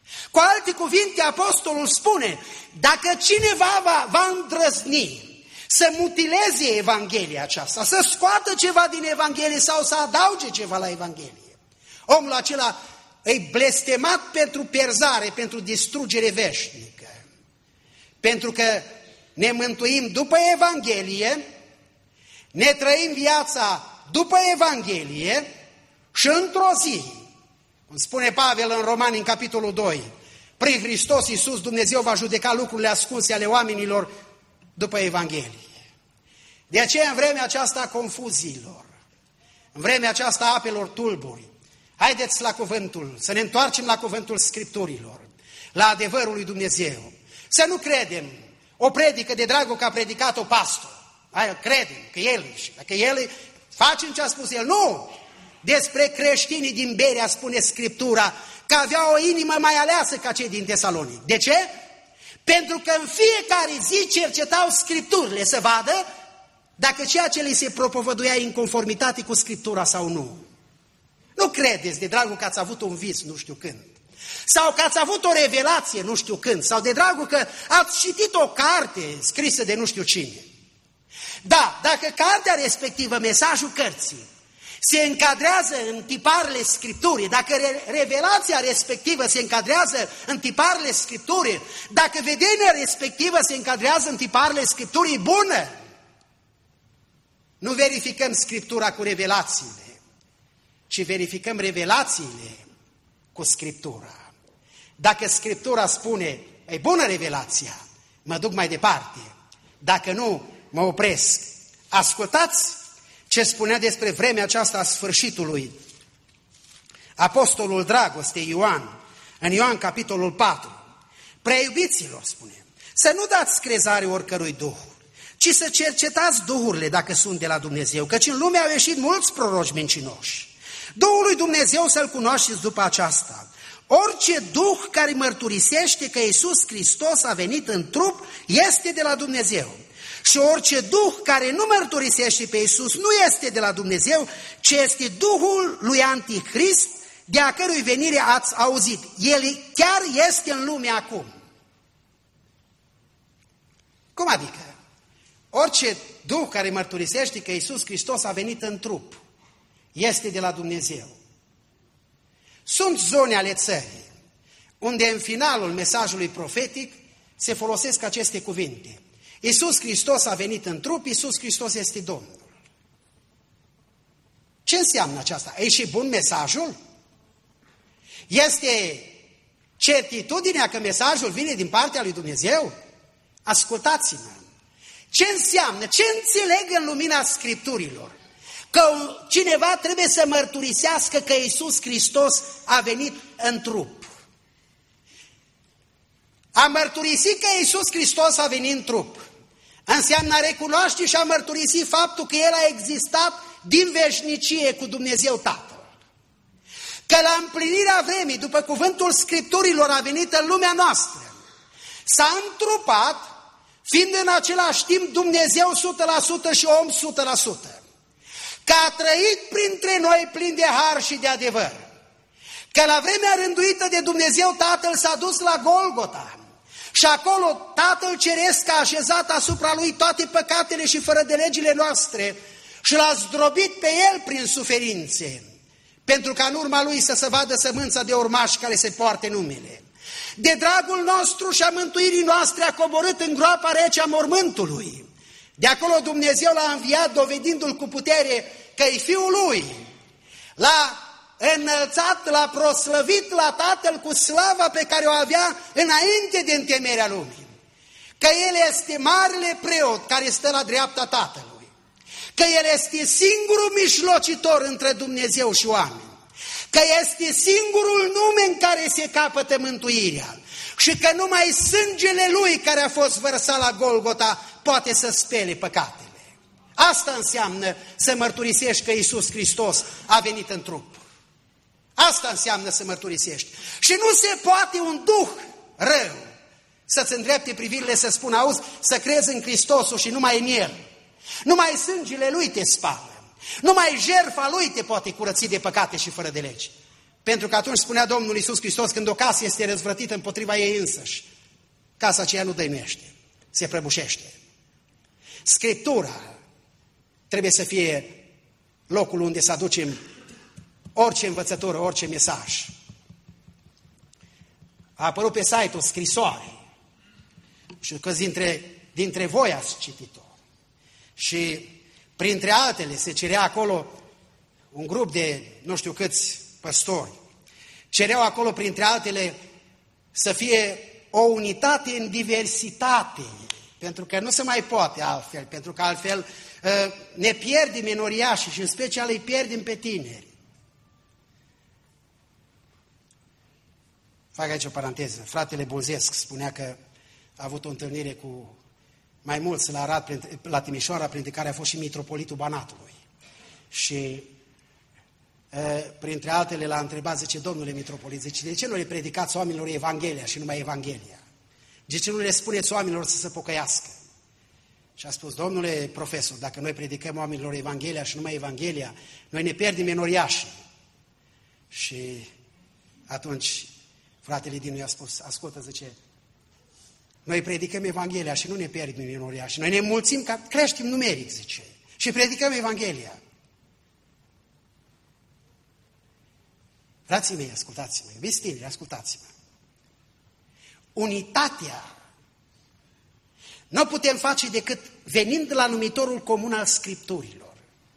[SPEAKER 1] Cu alte cuvinte, apostolul spune, dacă cineva va, va îndrăzni să mutileze Evanghelia aceasta, să scoată ceva din Evanghelie sau să adauge ceva la Evanghelie, omul acela e blestemat pentru pierzare, pentru distrugere veșnică. Pentru că ne mântuim după Evanghelie, ne trăim viața după Evanghelie și într-o zi, cum spune Pavel în Romani, în capitolul doi, prin Hristos Iisus Dumnezeu va judeca lucrurile ascunse ale oamenilor după Evanghelie. De aceea, în vremea aceasta a confuziilor, în vremea aceasta a apelor tulburi, haideți la cuvântul, să ne întoarcem la cuvântul Scripturilor, la adevărul lui Dumnezeu. Să nu credem o predică de dragul că a predicat-o pastor. Hai, credem că el și dacă el facem ce a spus el. Nu! Despre creștinii din Berea spune Scriptura că aveau o inimă mai aleasă ca cei din Tesalonic. De ce? Pentru că în fiecare zi cercetau Scripturile să vadă dacă ceea ce li se propovăduia în conformitate cu Scriptura sau nu. Nu credeți de dragul că ați avut un vis nu știu când, sau că ați avut o revelație nu știu când, sau de dragul că ați citit o carte scrisă de nu știu cine. Da, dacă cartea respectivă, mesajul cărții, se încadrează în tiparele Scripturii, dacă re revelația respectivă se încadrează în tiparele Scripturii, dacă vedenia respectivă se încadrează în tiparele Scripturii, bună! Nu verificăm Scriptura cu revelațiile, ci verificăm revelațiile cu Scriptura. Dacă Scriptura spune, e bună revelația, mă duc mai departe. Dacă nu, mă opresc. Ascultați ce spunea despre vremea aceasta a sfârșitului apostolul dragostei Ioan, în Ioan capitolul patru. Preiubiților, spune, să nu dați crezare oricărui duh, ci să cercetați duhurile dacă sunt de la Dumnezeu, căci în lume au ieșit mulți proroci mincinoși. Duhul lui Dumnezeu să-L cunoașteți după aceasta. Orice duh care mărturisește că Iisus Hristos a venit în trup este de la Dumnezeu. Și orice duh care nu mărturisește pe Iisus nu este de la Dumnezeu, ci este duhul lui Antichrist, de a cărui venire ați auzit. El chiar este în lume acum. Cum adică? Orice duh care mărturisește că Iisus Hristos a venit în trup este de la Dumnezeu. Sunt zone ale țării unde în finalul mesajului profetic se folosesc aceste cuvinte. Iisus Hristos a venit în trup, Iisus Hristos este Domnul. Ce înseamnă aceasta? E și bun mesajul? Este certitudinea că mesajul vine din partea lui Dumnezeu? Ascultați-mă! Ce înseamnă? Ce înțeleg în lumina Scripturilor? Că cineva trebuie să mărturisească că Iisus Hristos a venit în trup. A mărturisi că Iisus Hristos a venit în trup înseamnă a recunoaște și a mărturisi faptul că El a existat din veșnicie cu Dumnezeu Tatăl. Că la împlinirea vremii, după cuvântul Scripturilor, a venit în lumea noastră. S-a întrupat, fiind în același timp Dumnezeu o sută la sută și om o sută la sută. Că a trăit printre noi plin de har și de adevăr. Că la vremea rânduită de Dumnezeu Tatăl s-a dus la Golgota. Și acolo Tatăl Ceresc a așezat asupra Lui toate păcatele și fără de legile noastre și L-a zdrobit pe El prin suferințe, pentru ca în urma Lui să se vadă sămânța de urmași care se poarte numele. De dragul nostru și a mântuirii noastre a coborât în groapa rece a mormântului. De acolo Dumnezeu L-a înviat, dovedindu-L cu putere că e Fiul Lui. L-a înălțat, L-a proslăvit la Tatăl cu slava pe care o avea înainte de întemeierea lumii. Că El este marele preot care stă la dreapta Tatălui. Că El este singurul mijlocitor între Dumnezeu și oameni. Că este singurul nume în care se capătă mântuirea. Și că numai sângele Lui care a fost vărsat la Golgota poate să spele păcatele. Asta înseamnă să mărturisești că Iisus Hristos a venit în trup. Asta înseamnă să mărturisești. Și nu se poate un duh rău să-ți îndrepte privirile, să spună, auzi, să crezi în Hristosul și numai în El. Numai sângele Lui te spală. Numai jertfa Lui te poate curăți de păcate și fără de legi. Pentru că atunci spunea Domnul Iisus Hristos, când o casă este răzvrătită împotriva ei însăși, casa aceea nu dăinuiește, se prăbușește. Scriptura trebuie să fie locul unde să aducem orice învățătură, orice mesaj. A apărut pe site o scrisoare și că dintre, dintre voi ați citit-o. Și printre altele se cerea acolo un grup de nu știu câți păstori. Cereau acolo printre altele să fie o unitate în diversitate, pentru că nu se mai poate altfel, pentru că altfel ne pierdem minoriașii și în special îi pierdem pe tineri. Fac aici o paranteză. Fratele Bulzesc spunea că a avut o întâlnire cu mai mulți la Arad, la Timișoara, printre care a fost și mitropolitul Banatului. Și printre altele l-a întrebat, zice, domnule mitropolit, zice, de ce nu le predicați oamenilor Evanghelia și numai Evanghelia? De ce nu le spuneți oamenilor să se pocăiască? Și a spus, domnule profesor, dacă noi predicăm oamenilor Evanghelia și numai Evanghelia, noi ne pierdem minoriașii. Și atunci fratele din noi a spus, ascultă, zice, noi predicăm Evanghelia și nu ne pierdem minoriașii. Noi ne mulțim, ca creștem numeric, zice, și predicăm Evanghelia. Frații mei, ascultați-mă, iubiți tineri, ascultați-mă. Unitatea nu putem face decât venind la numitorul comun al Scripturilor.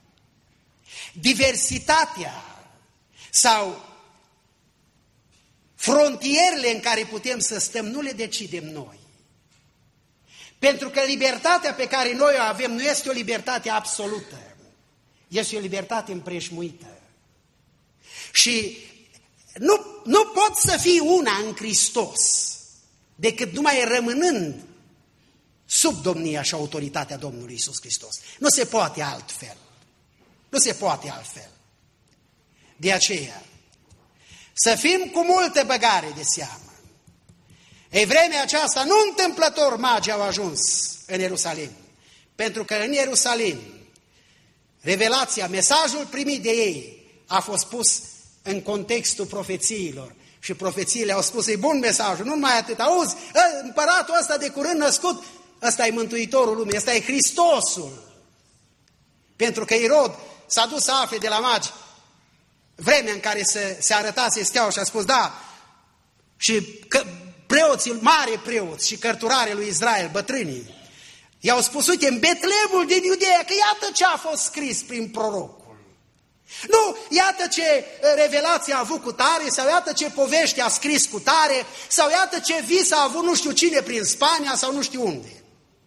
[SPEAKER 1] Diversitatea sau frontierele în care putem să stăm nu le decidem noi. Pentru că libertatea pe care noi o avem nu este o libertate absolută. Este o libertate împrejmuită. Și nu, nu poți să fii una în Hristos decât numai rămânând sub domnia și autoritatea Domnului Iisus Hristos. Nu se poate altfel. Nu se poate altfel. De aceea, să fim cu multă băgare de seamă. Ei, vremea aceasta, nu întâmplător magii au ajuns în Ierusalim. Pentru că în Ierusalim, revelația, mesajul primit de ei a fost pus în contextul profețiilor. Și profețiile au spus, e bun mesajul, nu numai atât. Auzi, împăratul ăsta de curând născut, ăsta e Mântuitorul lumii, ăsta e Hristosul. Pentru că Irod s-a dus să afle de la magi vremea în care se, se arătase steaua și a spus, da, și că preoții, mare preoți și cărturare lui Israel, bătrânii, i-au spus, uite, în Betlemul din Iudeea, că iată ce a fost scris prin prorocul. Nu, iată ce revelație a avut cu tare, sau iată ce povești a scris cu tare, sau iată ce vis a avut nu știu cine prin Spania sau nu știu unde.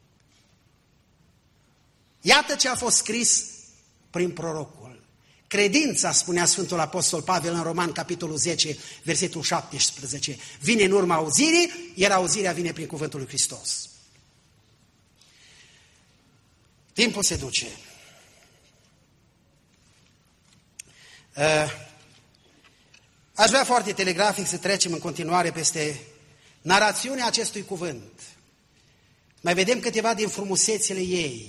[SPEAKER 1] Iată ce a fost scris prin prorocul. Credința, spunea Sfântul Apostol Pavel în Roman, capitolul zece, versetul șaptesprezece, vine în urma auzirii, iar auzirea vine prin cuvântul lui Hristos. Timpul se duce. Aș vrea foarte telegrafic să trecem în continuare peste narațiunea acestui cuvânt. Mai vedem câteva din frumusețile ei.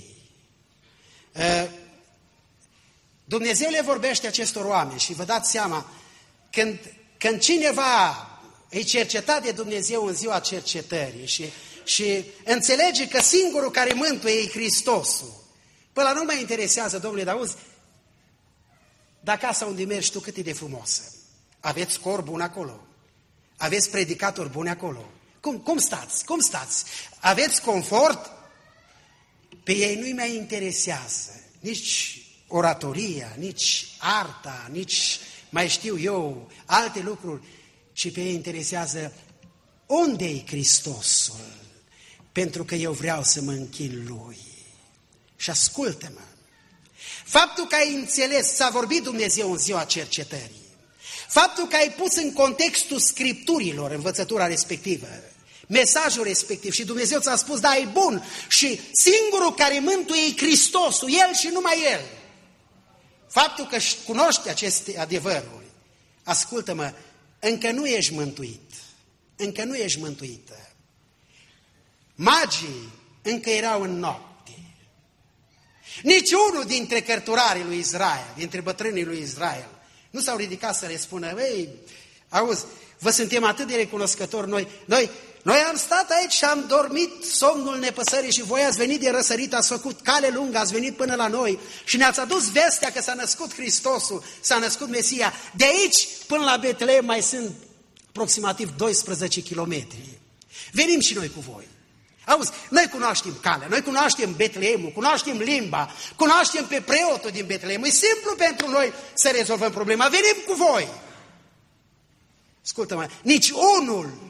[SPEAKER 1] Dumnezeu le vorbește acestor oameni și vă dați seama, când, când cineva îi cercetat de Dumnezeu în ziua cercetării și, și înțelege că singurul care mântuie e Hristosul, până la nu mai interesează, domnule, dar auzi, dar casa unde mergi tu cât e de frumoasă? Aveți scor bun acolo? Aveți predicatori buni acolo? Cum, cum stați? Cum stați? Aveți confort? Pe ei nu-i mai interesează nici oratoria, nici arta, nici mai știu eu alte lucruri, ci pe ei interesează unde e Hristosul, pentru că eu vreau să mă închin Lui. Și ascultă-mă, faptul că ai înțeles, s-a vorbit Dumnezeu în ziua cercetării, faptul că ai pus în contextul Scripturilor învățătura respectivă, mesajul respectiv și Dumnezeu ți-a spus, da, e bun și singurul care mântuie e Hristosul, El și numai El. Faptul că cunoști aceste adevăruri, ascultă-mă, încă nu ești mântuit, încă nu ești mântuită. Magii încă erau în noapte. Nici unul dintre cărturarii lui Israel, dintre bătrânii lui Israel, Nu s-au ridicat să le spună, ei, auzi, vă suntem atât de recunoscători noi, noi, noi am stat aici și am dormit somnul nepăsării și voi ați venit de răsărit, ați făcut cale lungă, ați venit până la noi și ne-ați adus vestea că s-a născut Hristosul, s-a născut Mesia. De aici până la Betleem mai sunt aproximativ doisprezece kilometri. Venim și noi cu voi. Auzi, noi cunoaștem calea, noi cunoaștem Betleemul, cunoaștem limba, cunoaștem pe preotul din Betleem. E simplu pentru noi să rezolvăm problema. Venim cu voi. Ascultă-mă, nici unul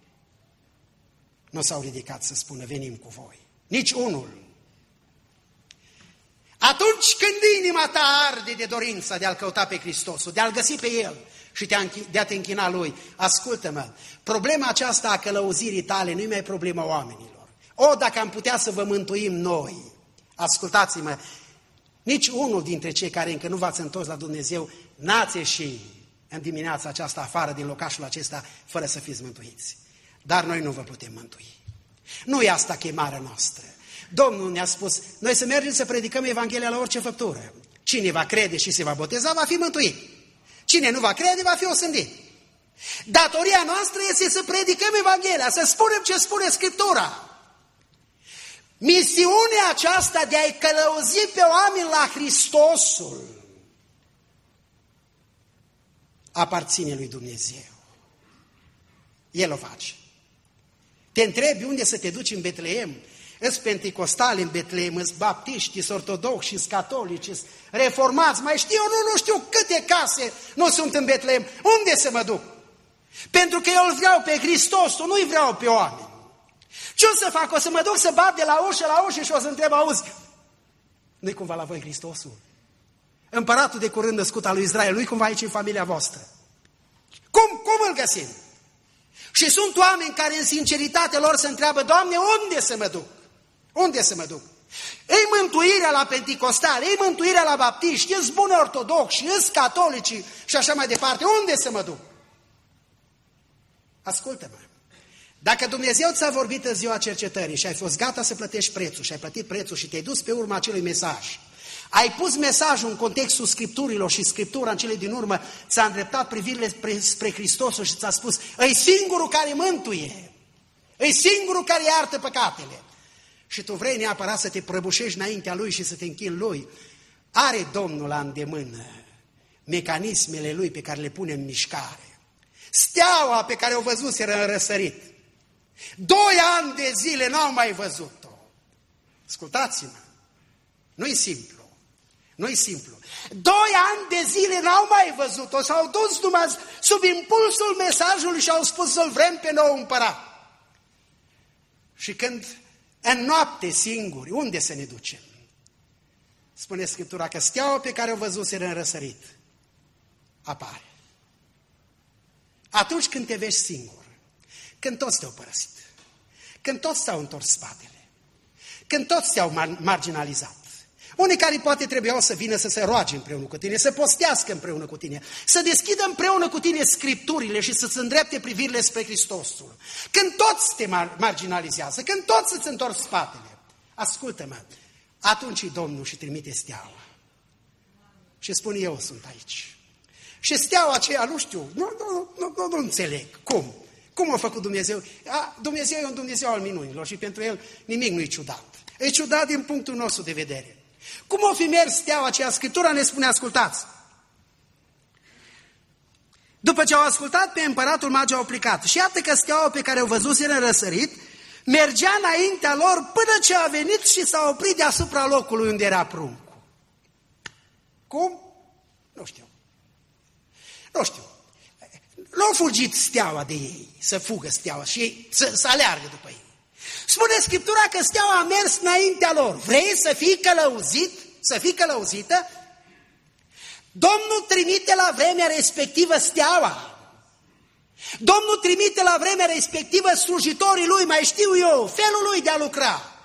[SPEAKER 1] nu s-au ridicat să spună venim cu voi. Nici unul. Atunci când inima ta arde de dorința de a-L căuta pe Hristosul, de a-L găsi pe El și de a te închina Lui, ascultă-mă, problema aceasta a călăuzirii tale nu-i mai problema oamenilor. O, dacă am putea să vă mântuim noi, ascultați-mă, nici unul dintre cei care încă nu v-ați întors la Dumnezeu n-ați ieși în dimineața aceasta afară din locașul acesta fără să fiți mântuiți. Dar noi nu vă putem mântui. Nu e asta chemarea noastră. Domnul ne-a spus, noi să mergem să predicăm Evanghelia la orice făptură. Cine va crede și se va boteza, va fi mântuit. Cine nu va crede, va fi osândit. Datoria noastră este să predicăm Evanghelia, să spunem ce spune Scriptura. Misiunea aceasta de a-i călăuzi pe oameni la Hristosul aparține lui Dumnezeu. El o face. Te întrebi unde să te duci în Betleem? Îs penticostali în Betleem, îs baptiști, îs ortodoxi, îs catolici, îs reformați, mai știu eu, nu, nu știu câte case nu sunt în Betleem. Unde să mă duc? Pentru că eu îl vreau pe Hristosul, nu-i vreau pe oameni. Ce o să fac? O să mă duc să bat de la ușă la ușă și o să întreb, auzi, nu-i cumva la voi Hristosul? Împăratul de curând născut al lui Israel, nu-i cumva aici în familia voastră? Cum, cum îl găsim? Și sunt oameni care în sinceritate lor se întreabă, Doamne, unde să mă duc? Unde să mă duc? Ei mântuirea la penticostali, ei mântuirea la baptiști, îți buni ortodoxi, îți catolici și așa mai departe. Unde să mă duc? Ascultă-mă. Dacă Dumnezeu ți-a vorbit în ziua cercetării și ai fost gata să plătești prețul și ai plătit prețul și te-ai dus pe urma acelui mesaj, ai pus mesajul în contextul Scripturilor și Scriptura în cele din urmă ți-a îndreptat privirile spre Hristosul și ți-a spus, e singurul care mântuie, e singurul care iartă păcatele. Și tu vrei neapărat să te prăbușești înaintea Lui și să te închini Lui. Are Domnul la îndemână mecanismele Lui pe care le pune în mișcare. Steaua pe care o văzuseră în răsărit. Doi ani de zile n-au mai văzut-o. Ascultați-mă, nu-i simplu. Nu-i simplu. Doi ani de zile n-au mai văzut-o, s-au dus numai sub impulsul mesajului și au spus să-l vrem pe nou împărat. Și când în noapte singuri, unde să ne ducem? Spune Scriptura că steaua pe care o văzuseră în răsărit apare. Atunci când te vezi singur, când toți te-au părăsit, când toți te-au întors spatele, când toți te-au marginalizat, unii care poate trebuiau să vină să se roage împreună cu tine, să postească împreună cu tine, să deschidă împreună cu tine Scripturile și să-ți îndrepte privirile spre Hristosul. Când toți te marginalizează, când toți îți întorc spatele, ascultă-mă, atunci Domnul și trimite steaua. Și spune, eu sunt aici. Și steaua aceea, nu știu, nu, nu, nu, nu, nu înțeleg. Cum? Cum a făcut Dumnezeu? A, Dumnezeu e un Dumnezeu al minunilor și pentru El nimic nu e ciudat. E ciudat din punctul nostru de vedere. Cum o fi mers steaua aceea? Scriptura ne spune, ascultați. După ce au ascultat pe împăratul, magii au plecat. Și iată că steaua pe care o văzuseră în răsărit mergea înaintea lor până ce a venit și s-a oprit deasupra locului unde era pruncul. Cum? Nu știu. Nu știu. Nu a fugit steaua de ei, să fugă steaua și ei să, să aleargă după ei. Spune Scriptura că steaua a mers înaintea lor. Vrei să fii călăuzit? Să fii călăuzită? Domnul trimite la vremea respectivă steaua. Domnul trimite la vremea respectivă slujitorii Lui, mai știu eu, felul Lui de a lucra.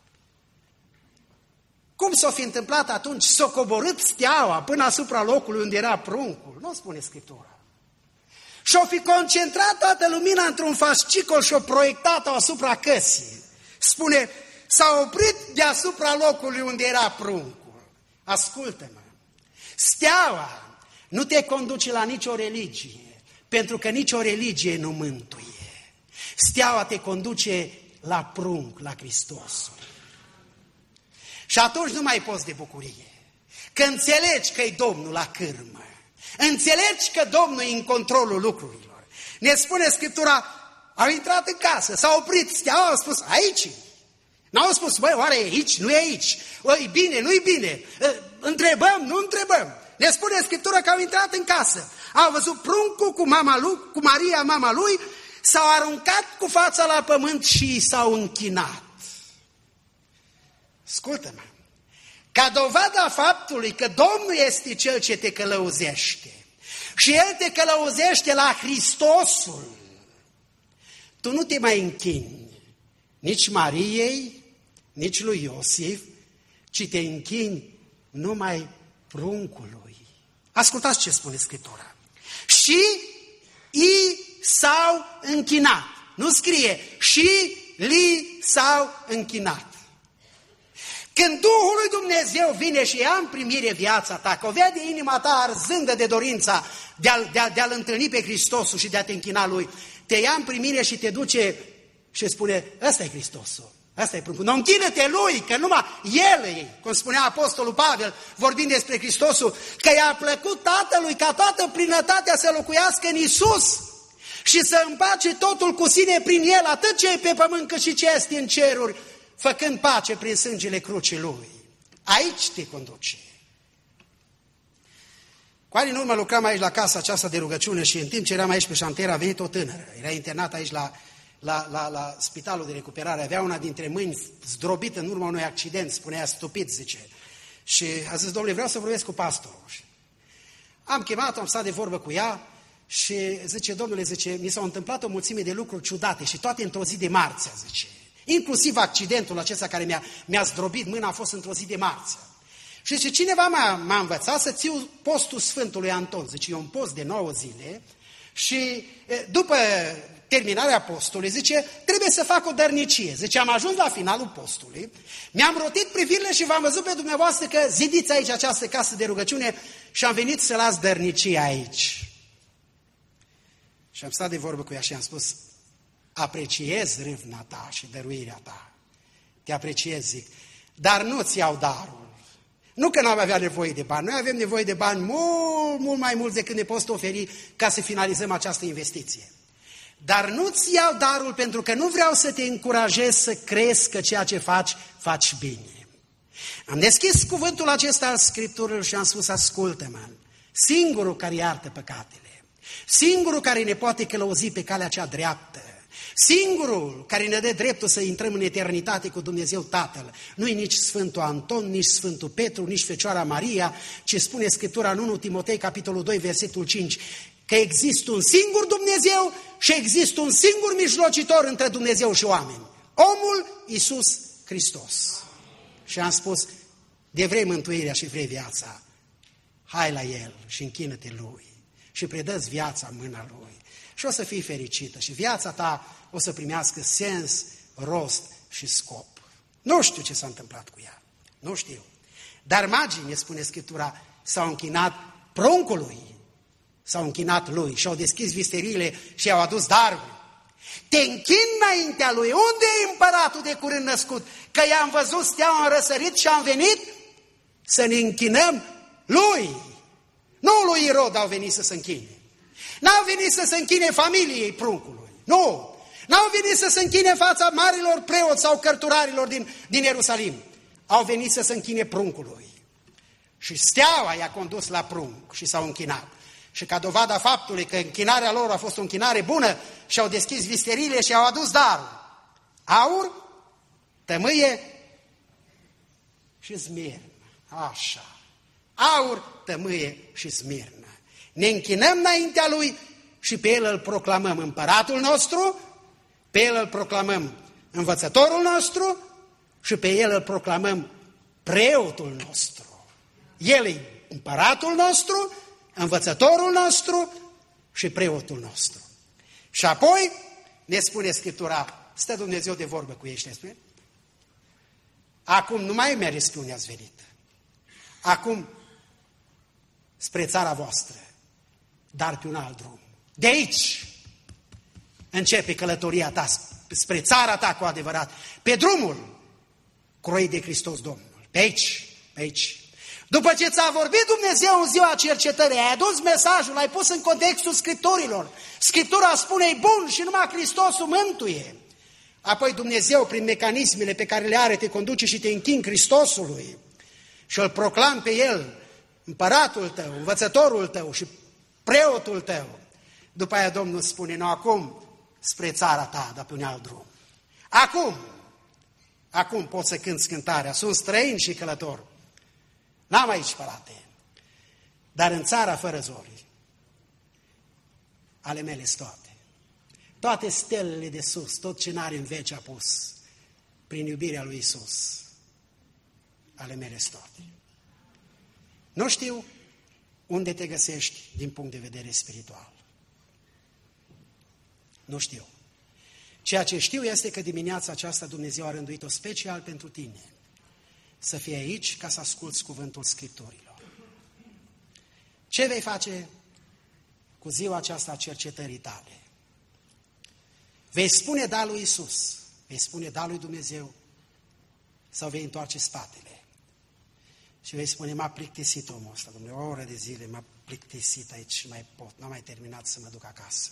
[SPEAKER 1] Cum s-o fi întâmplat atunci? S-o coborât steaua până asupra locului unde era pruncul. Nu spune Scriptura. Și-o fi concentrat toată lumina într-un fascicol și-o proiectat-o asupra căsii. Spune, s-a oprit deasupra locului unde era pruncul. Ascultă-mă, steaua nu te conduce la nicio religie, pentru că nicio religie nu mântuie. Steaua te conduce la prunc, la Hristos. Și atunci nu mai poți de bucurie. Că înțelegi că e Domnul la cârmă. Înțelegi că Domnul e în controlul lucrurilor. Ne spune Scriptura, au intrat în casă, s-au oprit, steaua, au spus, aici. N-au spus, băi, oare e aici? Nu e aici. E bine, nu e bine. Întrebăm, nu întrebăm. Ne spune Scriptura că au intrat în casă. Au văzut pruncul cu mama lui, cu Maria, mama lui, s-au aruncat cu fața la pământ și s-au închinat. Ascultă-mă. Ca dovada faptului că Domnul este Cel ce te călăuzește și El te călăuzește la Hristosul, tu nu te mai închini nici Mariei, nici lui Iosif, ci te închini numai pruncului. Ascultați ce spune Scriptura. Și i s-au închinat. Nu scrie și li s-au închinat. Când Duhul lui Dumnezeu vine și ia în primire viața ta, că o vede inima ta arzândă de dorința de a-L, de a, de a-L întâlni pe Hristosul și de a te închina Lui, te ia în primire și te duce și spune, ăsta e Hristosul, ăsta e pruncul. Nu, închină-te Lui, că numai El e, cum spunea Apostolul Pavel, vorbind despre Hristosul, că i-a plăcut Tatălui ca toată plinătatea să locuiască în Iisus și să împace totul cu sine prin El, atât ce e pe pământ cât și ce este în ceruri, făcând pace prin sângele crucii Lui. Aici te conduce. Cu ani în urmă lucram aici la casa aceasta de rugăciune și în timp ce eram aici pe șantier a venit o tânără. Era internat aici la, la, la, la spitalul de recuperare. Avea una dintre mâini zdrobită în urma unui accident, spunea stupid, zice. Și a zis, domnule, vreau să vorbesc cu pastorul. Am chemat-o, am stat de vorbă cu ea și zice, domnule, zice, mi s-au întâmplat o mulțime de lucruri ciudate și toate într-o zi de marțea, zice. Inclusiv accidentul acesta care mi-a, mi-a zdrobit mâna a fost într-o zi de marțea. Și zice, cineva m-a, m-a învățat să țiu postul Sfântului Anton. Zice, e un post de nouă zile și după terminarea postului, zice, trebuie să fac o dărnicie. Zice, am ajuns la finalul postului, mi-am rotit privirile și v-am văzut pe dumneavoastră că zidiți aici această casă de rugăciune și am venit să las dărnicie aici. Și am stat de vorbă cu ea și am spus, apreciez râvna ta și dăruirea ta. Te apreciez, zic, dar nu-ți iau darul. Nu că n-am avea nevoie de bani, noi avem nevoie de bani mult, mult mai mulți decât ne poți oferi ca să finalizăm această investiție. Dar nu-ți iau darul pentru că nu vreau să te încurajez să crezi că ceea ce faci, faci bine. Am deschis cuvântul acesta al Scripturilor și am spus, ascultă-mă, singurul care iartă păcatele, singurul care ne poate călăuzi pe calea cea dreaptă, singurul care ne dă dreptul să intrăm în eternitate cu Dumnezeu Tatăl, nu-i nici Sfântul Anton, nici Sfântul Petru, nici Fecioara Maria, ci spune Scriptura în întâi Timotei, capitolul doi, versetul cinci, că există un singur Dumnezeu și există un singur mijlocitor între Dumnezeu și oameni, omul Iisus Hristos. Și am spus, de vrei mântuirea și vrei viața, hai la El și închină-te Lui și predă-ți viața în mâna Lui. Și o să fii fericită și viața ta o să primească sens, rost și scop. Nu știu ce s-a întâmplat cu ea, nu știu. Dar magii, ne spune Scriptura, s-au închinat pruncului, s-au închinat lui și au deschis visteriile și i-au adus darul. Te închin înaintea lui. Unde e împăratul de curând născut? Că i-am văzut steaua în răsărit și am venit să ne închinăm lui. Nu lui Irod au venit să se închine. N-au venit să se închine familiei pruncului. Nu! N-au venit să se închine în fața marilor preoți sau cărturarilor din, din Ierusalim. Au venit să se închine pruncului. Și steaua i-a condus la prunc și s-au închinat. Și ca dovada faptului că închinarea lor a fost o închinare bună, și-au deschis visterile și au adus darul. Aur, tămâie și smirnă. Așa. Aur, tămâie și smirnă. Ne închinăm înaintea Lui și pe El îl proclamăm împăratul nostru, pe El îl proclamăm învățătorul nostru și pe El îl proclamăm preotul nostru. El e împăratul nostru, învățătorul nostru și preotul nostru. Și apoi ne spune Scriptura, stă Dumnezeu de vorbă cu ei și ne spune, acum nu mai mergeți pe unde ați venit. Acum spre țara voastră, dar pe un alt drum. De aici începe călătoria ta spre țara ta cu adevărat, pe drumul croit de Hristos Domnul. Pe aici, pe aici. După ce ți-a vorbit Dumnezeu în ziua cercetării, ai adus mesajul, ai pus în contextul Scripturilor. Scriptura spune, e bun și numai Hristosul mântuie. Apoi Dumnezeu, prin mecanismele pe care le are, te conduce și te închini Hristosului și îl proclam pe El, împăratul tău, învățătorul tău și preotul tău. După aia Domnul spune, nu acum spre țara ta, dar pe un alt drum. Acum, acum poți să cânți cântarea, sunt străin și călător. N-am aici părate, dar în țara fără zori, ale mele toate. Toate stelele de sus, tot ce n-are în veci a pus, prin iubirea lui Iisus, ale mele toate. Nu știu unde te găsești din punct de vedere spiritual. Nu știu. Ceea ce știu este că dimineața aceasta Dumnezeu a rânduit-o special pentru tine. Să fii aici ca să asculți cuvântul Scripturilor. Ce vei face cu ziua aceasta a cercetării tale? Vei spune da lui Iisus, vei spune da lui Dumnezeu sau vei întoarce spatele? Și vei spune, m-a plictisit omul ăsta, Domnule, o oră de zile m-a plictisit aici, nu mai pot, n-am mai terminat să mă duc acasă.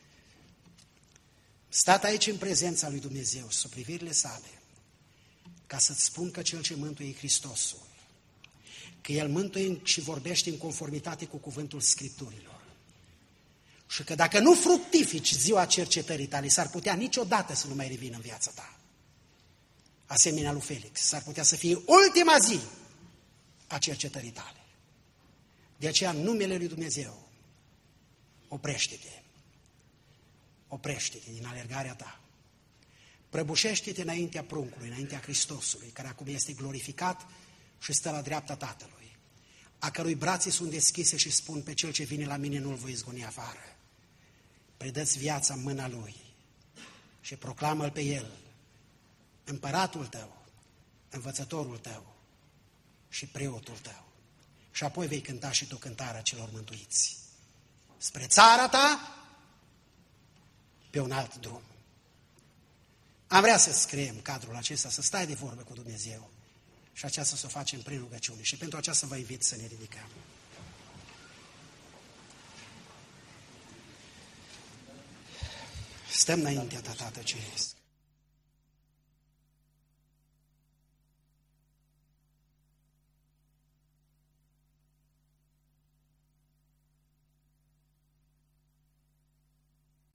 [SPEAKER 1] Stat aici în prezența lui Dumnezeu, sub privirile sale, ca să-ți spun că Cel ce mântuie e Hristosul, că El mântuie și vorbește în conformitate cu cuvântul Scripturilor. Și că dacă nu fructifici ziua cercetării tale, s-ar putea niciodată să nu mai revină în viața ta. Asemenea lui Felix, s-ar putea să fie ultima zi a cercetării tale. De aceea, în numele lui Dumnezeu, oprește-te. Oprește-te din alergarea ta. Prăbușește-te înaintea pruncului, înaintea Hristosului, care acum este glorificat și stă la dreapta Tatălui, a cărui brațe sunt deschise și spun, pe cel ce vine la mine nu-l voi izgoni afară. Predă-ți viața în mâna Lui și proclamă-L pe El, împăratul tău, învățătorul tău și preotul tău. Și apoi vei cânta și tu cântarea celor mântuiți. Spre țara ta, pe un alt drum. Am vrea să scriem cadrul acesta, să stai de vorbă cu Dumnezeu și aceasta să o facem prin rugăciune. Și pentru aceasta vă invit să ne ridicăm. Stăm înaintea ta, Tată Ceresc.